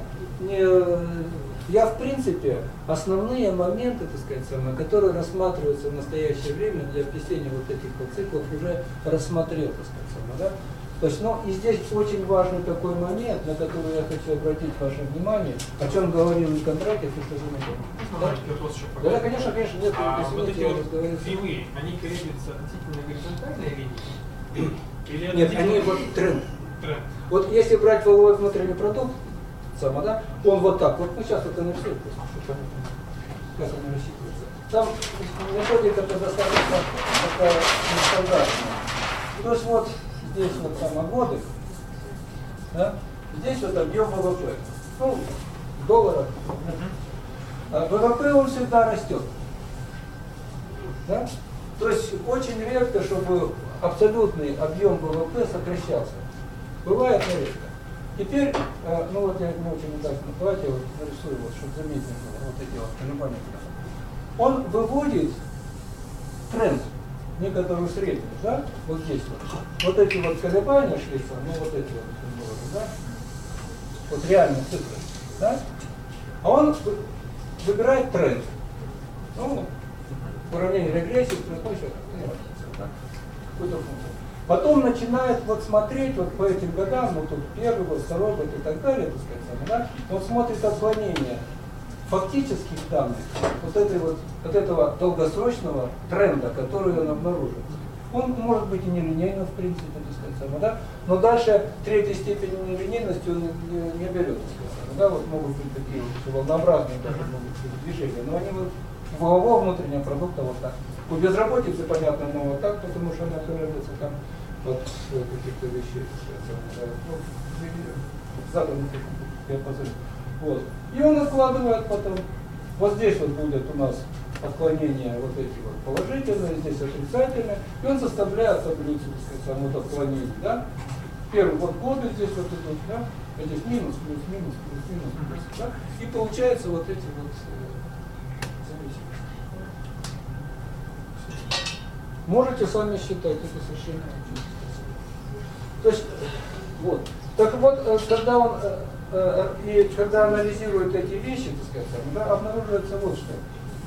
Я в принципе основные моменты, так сказать, которые рассматриваются в настоящее время для объяснения вот этих вот циклов уже рассмотрел, так сказать, да? То есть, ну, и здесь очень важный такой момент, на который я хочу обратить ваше внимание, о чем говорил и Кондратьев, и что же да, конечно, нет. Вот эти вот кривые, они коррелируются относительно горизонтальной линии? Или нет, они вот тренд. Вот если брать валовой внутренний продукт, да, он вот так, вот, ну сейчас это нарисует, как он рассчитывается. Там методика достаточно такая нестандартная. То есть вот здесь вот годы, да, здесь вот объем ВВП. Ну, в долларах. А ВВП он всегда растет. Да? То есть очень редко, чтобы абсолютный объем ВВП сокращался. Бывает, но редко. Теперь, ну вот я не очень удачно, давайте я вот нарисую, вот, чтобы заметить вот эти вот колебания. Он выводит тренд, некоторую среднюю, да, вот здесь вот. Вот эти вот колебания шли, ну вот эти вот, да, вот реальные цифры, да, а он выбирает тренд. Ну, уравнение регрессии, ну, еще какую-то функцию. Потом начинает вот смотреть вот по этим годам, ну тут первый год, второй год и так далее, так сказать, да, он смотрит отклонение фактических данных от этого долгосрочного тренда, который он обнаружил. Он может быть и нелинейным, в принципе, так сказать, да? Но дальше третьей степени нелинейности он не берет, да? Вот могут быть такие вот волнообразные даже могут быть движения, но они вот во внутреннего продукта вот так. У безработицы понятно, но вот так, потому что она опирается там вот каких-то вещей, ну, заданных диапазоне. Вот. И он откладывает потом. Вот здесь вот будет у нас отклонения вот эти вот положительные, здесь отрицательные, и он составляет таблицу, так сказать, вот отклонений, да? Первый вот годы здесь вот идут, да? А здесь минус, плюс, минус, плюс, минус, плюс, да? И получается вот эти вот зависимости. Можете сами считать, это совершенно очевидно. То есть, вот. Так вот, когда он и когда анализирует эти вещи, так сказать, да, обнаруживается вот что.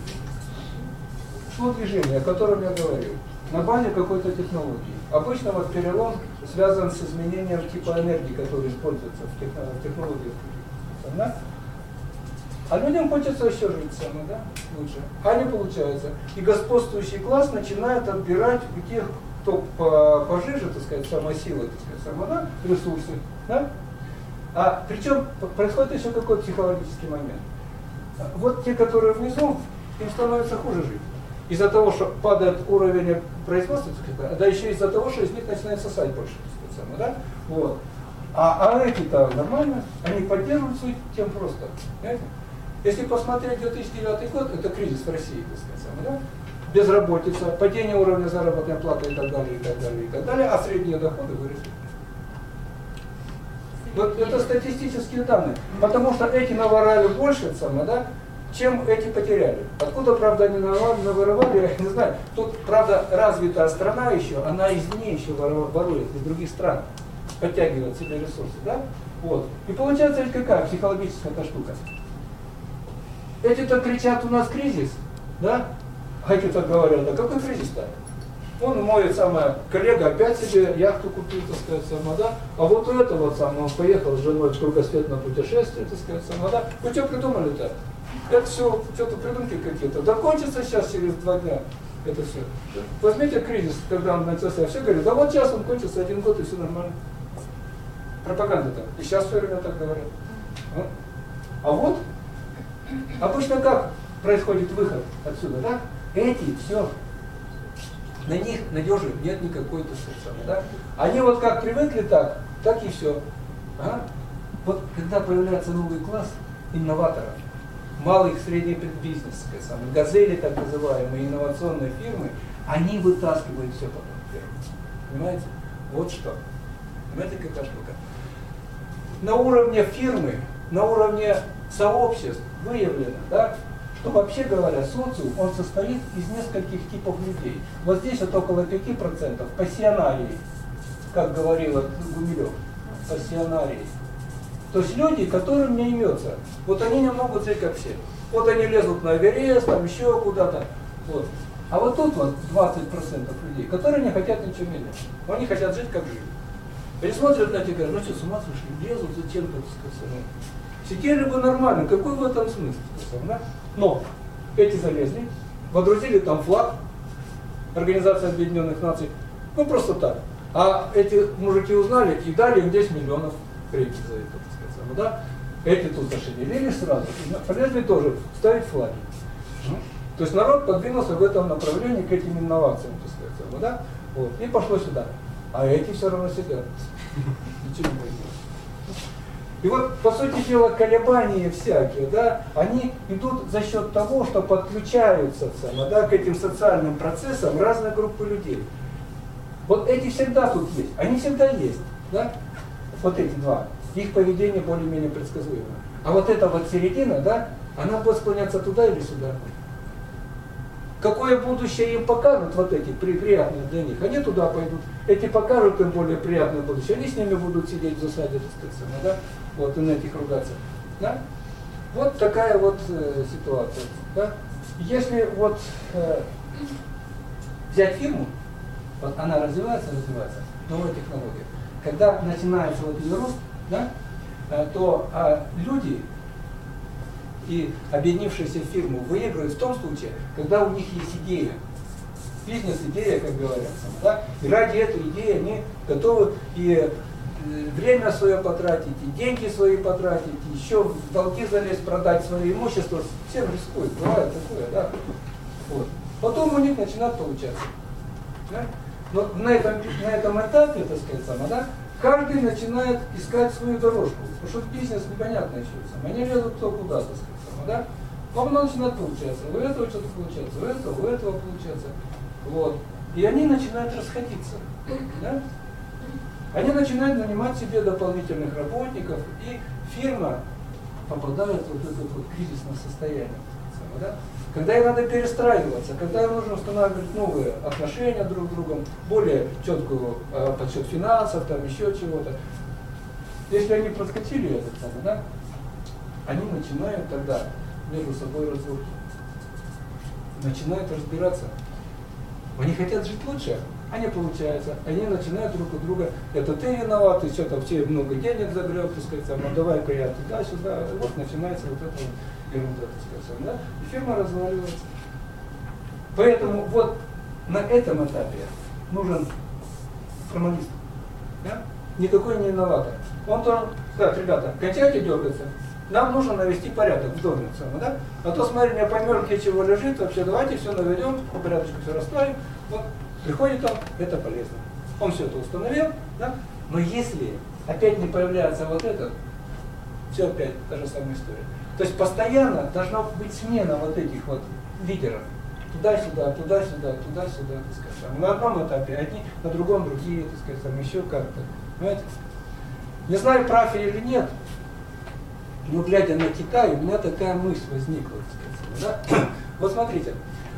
Шло движение, о котором я говорил, на базе какой-то технологии. Обычно вот перелом связан с изменением типа энергии, который используется в технологиях. Да? А людям хочется еще жить самое, да, лучше. А не получается. И господствующий класс начинает отбирать у тех, кто пожиже, так сказать, самосилы, так сказать, да, ресурсы. Да? А причем происходит еще какой психологический момент. Вот те, которые внизу, им становится хуже жить. Из-за того, что падает уровень производства, да еще из-за того, что из них начинает сосать больше. Да? Вот. А эти-то нормально, они поддерживаются тем просто. Понимаете? Если посмотреть 2009 год, это кризис в России, так сказать, да? Безработица, падение уровня заработной платы и так далее, и так далее, и так далее, а средние доходы выросли. Вот это статистические данные, потому что эти наворали больше, да, чем эти потеряли. Откуда, правда, они наворовали, я не знаю. Тут, правда, развитая страна еще, она извне еще ворует, из других стран, подтягивает себе ресурсы, да? Вот. И получается ведь какая психологическая эта штука? Эти-то кричат, у нас кризис, да? А эти так говорят, да какой кризис-то? Он мой самый коллега опять себе яхту купил, так сказать, сама, да? А вот у этого самого он поехал с женой в кругосветное путешествие, так сказать, сама, да? Вы что придумали-то? Это все, что-то придумки какие-то. Да кончится сейчас через 2 дня. Это все. Возьмите кризис, когда он начался, все говорят, да вот сейчас он кончится 1 год и все нормально. Пропаганда так. И сейчас все время так говорят. А вот, обычно как происходит выход отсюда, да? Эти, все. На них надежи нет никакой, так сказать, да? Они вот как привыкли так и все. А? Вот когда появляется новый класс инноваторов, малый и средний бизнес, газели так называемые, инновационные фирмы, они вытаскивают все потом вверх. Понимаете? Вот что. Понимаете, какая штука? На уровне фирмы, на уровне сообществ выявлено, да, что вообще говоря, социум, он состоит из нескольких типов людей. Вот здесь вот около 5% пассионарии, как говорила Гумилев, пассионарии. То есть люди, которым не имется. Вот они не могут жить как все. Вот они лезут на Эверест, там еще куда-то. Вот. А вот тут вот 20% людей, которые не хотят ничего менять. Они хотят жить как жили. Они смотрят на тебя и говорят, ну что, с ума сошли, лезут, зачем-то, сказать. Сидели бы нормально, какой в этом смысл? Да? Но эти залезли, водрузили там флаг Организации Объединенных Наций, ну просто так. А эти мужики узнали и дали им 10 миллионов премий за это, так сказать, да? Эти тут зашевелились сразу, полезли тоже ставить флаги. То есть народ подвинулся в этом направлении к этим инновациям, так сказать, да? Вот. И пошло сюда. А эти все равно сидят. Ничего не будет. И вот, по сути дела, колебания всякие, да, они идут за счет того, что подключаются да, к этим социальным процессам разные группы людей. Вот эти всегда тут есть, они всегда есть, да, вот эти два. Их поведение более-менее предсказуемо. А вот эта вот середина, да, она будет склоняться туда или сюда. Какое будущее им покажут, вот эти приятные для них, они туда пойдут. Эти покажут им более приятное будущее, они с ними будут сидеть в засаде, так сказать, да, вот и на этих ругаться. Да? Вот такая вот ситуация. Да? Если вот взять фирму, вот она развивается, новая технология. Когда начинается вот ее рост, да, то люди и объединившиеся фирмы выигрывают в том случае, когда у них есть идея. бизнес-идея, как говорят. Да? И ради этой идеи они готовы и время свое потратить, и деньги свои потратить, еще в долги залезть, продать свое имущество. Всем рискует, бывает такое, да. Вот. Потом у них начинает получаться. Да? Но на этом этапе, так сказать, да, каждый начинает искать свою дорожку. Потому что бизнес непонятно еще. Они лезут кто куда, так сказать, да. Потом начинает получаться. У этого что-то получается, у этого получается. Вот. И они начинают расходиться. Да? Они начинают нанимать себе дополнительных работников, и фирма попадает в вот это вот кризисное состояние. Да? Когда им надо перестраиваться, когда им нужно устанавливать новые отношения друг с другом, более четкую подсчет финансов, там еще чего-то. Если они проскочили этот самый, да, они начинают тогда между собой разборки. Начинают разбираться. Они хотят жить лучше, а не получается. Они начинают друг у друга, это ты виноват, ты что-то в тебе много денег загреб, так сказать, ну давай-ка я туда-сюда. И вот начинается вот это вот ерунда, так сказать, да? И фирма разваливается. Поэтому вот на этом этапе нужен формалист. Да? Никакой не инноватор. Он должен сказать, ребята, кончайте дергаться. Нам нужно навести порядок в доме, да? А то, смотри, мне по мерке чего лежит, вообще давайте все наведем, по порядочку все расставим. Вот, приходит он, это полезно. Он все это установил, да? Но если опять не появляется вот это, все опять та же самая история. То есть постоянно должна быть смена вот этих вот лидеров. Туда-сюда, туда-сюда, туда-сюда, так сказать. На одном этапе одни, на другом другие, так сказать, там еще как-то. Понимаете? Не знаю, прав я или нет, но глядя на Китай, у меня такая мысль возникла, так сказать, да? Вот смотрите,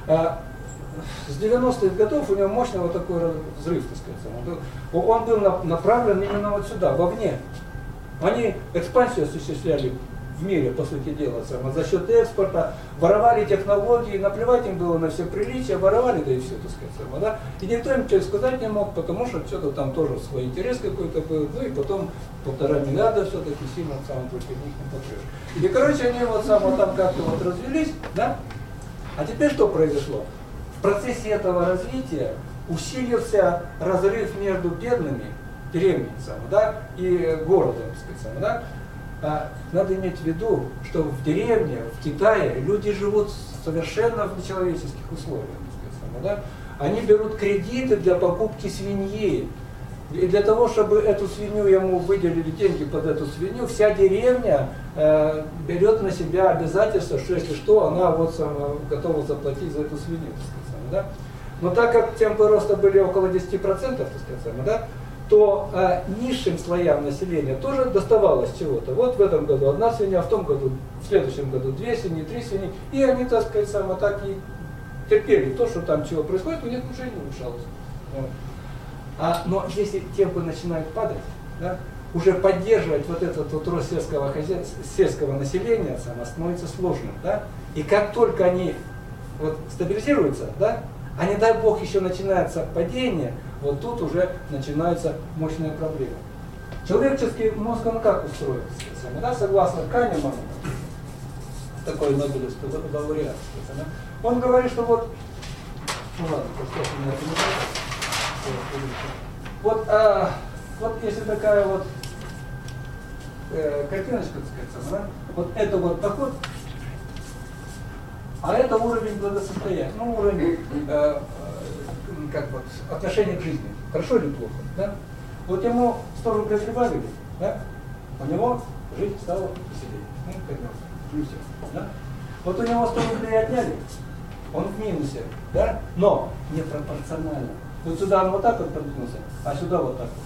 с 90-х годов у него мощный вот такой взрыв, так сказать. Он был направлен именно вот сюда, вовне. Они экспансию осуществляли в мире, по сути дела, за счет экспорта, воровали технологии, наплевать им было на все приличия, воровали, да и все, так сказать, да? И никто им ничего сказать не мог, потому что что-то там тоже свой интерес какой-то был, ну и потом 1,5 миллиарда все-таки сильно сам против них не потрешь. И, короче, они вот там как-то вот развелись, да? А теперь что произошло? В процессе этого развития усилился разрыв между бедными деревнями, да, и городом, так сказать, да? Надо иметь в виду, что в деревне, в Китае люди живут совершенно в нечеловеческих условиях. Да? Они берут кредиты для покупки свиньи. И для того, чтобы эту свинью, ему выделили деньги под эту свинью, вся деревня берет на себя обязательство, что если что, она вот готова заплатить за эту свинью. Да? Но так как темпы роста были около 10%, так сказать, да, то низшим слоям населения тоже доставалось чего-то. Вот в этом году одна свинья, в том году, в следующем году 2 свиньи, 3 свиньи. И они, так сказать, так и терпели то, что там чего происходит, у них уже не улучшалось. Вот. Но если темпы начинают падать, да, уже поддерживать вот этот вот рост сельского населения становится сложным. Да? И как только они вот стабилизируются, да, а не дай бог еще начинается падение, вот тут уже начинается мощная проблема. Человеческий мозг, он как устроен? Да, согласно Канеману, такой нобелевский лауреат, да, он говорит, что вот, ну ладно, меня это вот если такая вот картиночка, так сказать, да, вот это вот доход, а это уровень благосостояния, ну уровень как вот, отношение к жизни, хорошо или плохо, да? Вот ему 100 рублей прибавили, да? У него жизнь стала веселее, ну, поднялся, плюсе, да? Вот у него 100 рублей отняли, он в минусе, да? Но непропорционально. Вот сюда он вот так вот продвинулся, а сюда вот так вот.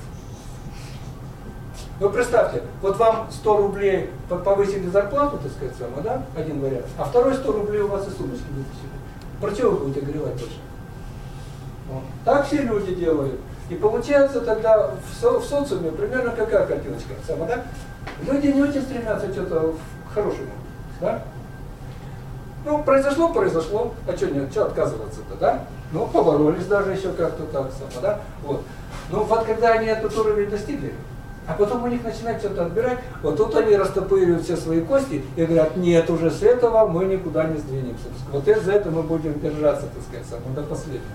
Вы представьте, вот вам 100 рублей повысили зарплату, так сказать, да? Один вариант, а второй 100 рублей у вас из сумочки вытащили. Про что вы будете горевать больше? Вот. Так все люди делают. И получается тогда в социуме примерно какая картиночка? Да? Люди не очень стремятся что-то к хорошему. Да? Ну, произошло. А что отказываться-то, да? Ну, поборолись даже еще как-то так само, да? Вот. Ну, вот когда они этот уровень достигли, а потом у них начинают что-то отбирать, вот тут они растопыривают все свои кости и говорят, нет, уже с этого мы никуда не сдвинемся. Вот из-за этого мы будем держаться, так сказать, до последнего.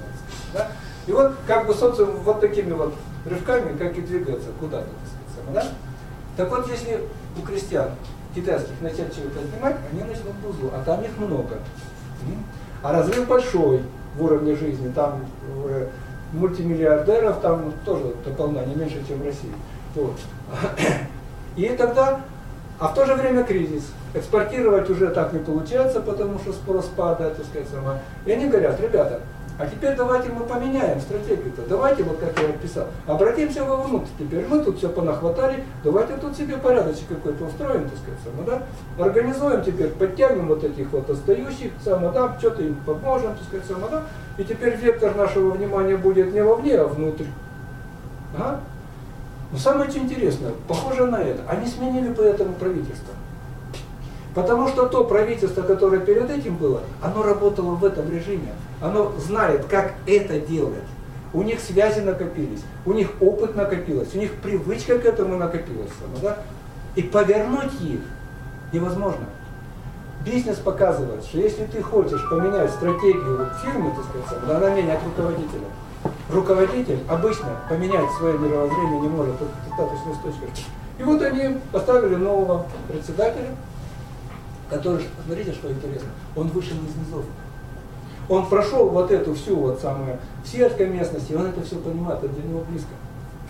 Да? И вот как бы социум вот такими вот рывками, как и двигается куда-то, так сказать, да? Так вот, если у крестьян китайских начать чего-то отнимать, они начнут в узлу, а там их много. А разрыв большой в уровне жизни, там мультимиллиардеров там тоже дополна, не меньше, чем в России. Вот. И тогда, а в то же время кризис. Экспортировать уже так не получается, потому что спрос падает, так сказать, сама. И они говорят, ребята, а теперь давайте мы поменяем стратегию-то. Давайте, вот как я описал, обратимся вовнутрь теперь. Мы тут все понахватали, давайте тут себе порядочек какой-то устроим, так сказать, сама, да? Организуем теперь, подтянем вот этих вот остающих, сама, да? Что-то им поможем, так сказать, сама, да? И теперь вектор нашего внимания будет не вовне, а внутрь. А? Но самое что интересное, похоже на это, они сменили поэтому правительство. Потому что то правительство, которое перед этим было, оно работало в этом режиме. Оно знает, как это делать. У них связи накопились, у них опыт накопилось, у них привычка к этому накопилась. Да? И повернуть их невозможно. Бизнес показывает, что если ты хочешь поменять стратегию фирмы, так сказать, да, она меняет руководителя. Руководитель обычно поменять свое мировоззрение не может, это достаточно с точки. И вот они поставили нового председателя, который, смотрите, что интересно, он вышел из низов. Он прошел вот эту всю вот самую сельской местности, он это все понимает, это для него близко.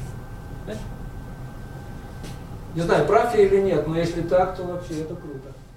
Знаете? Не знаю, прав я или нет, но если так, то вообще это круто.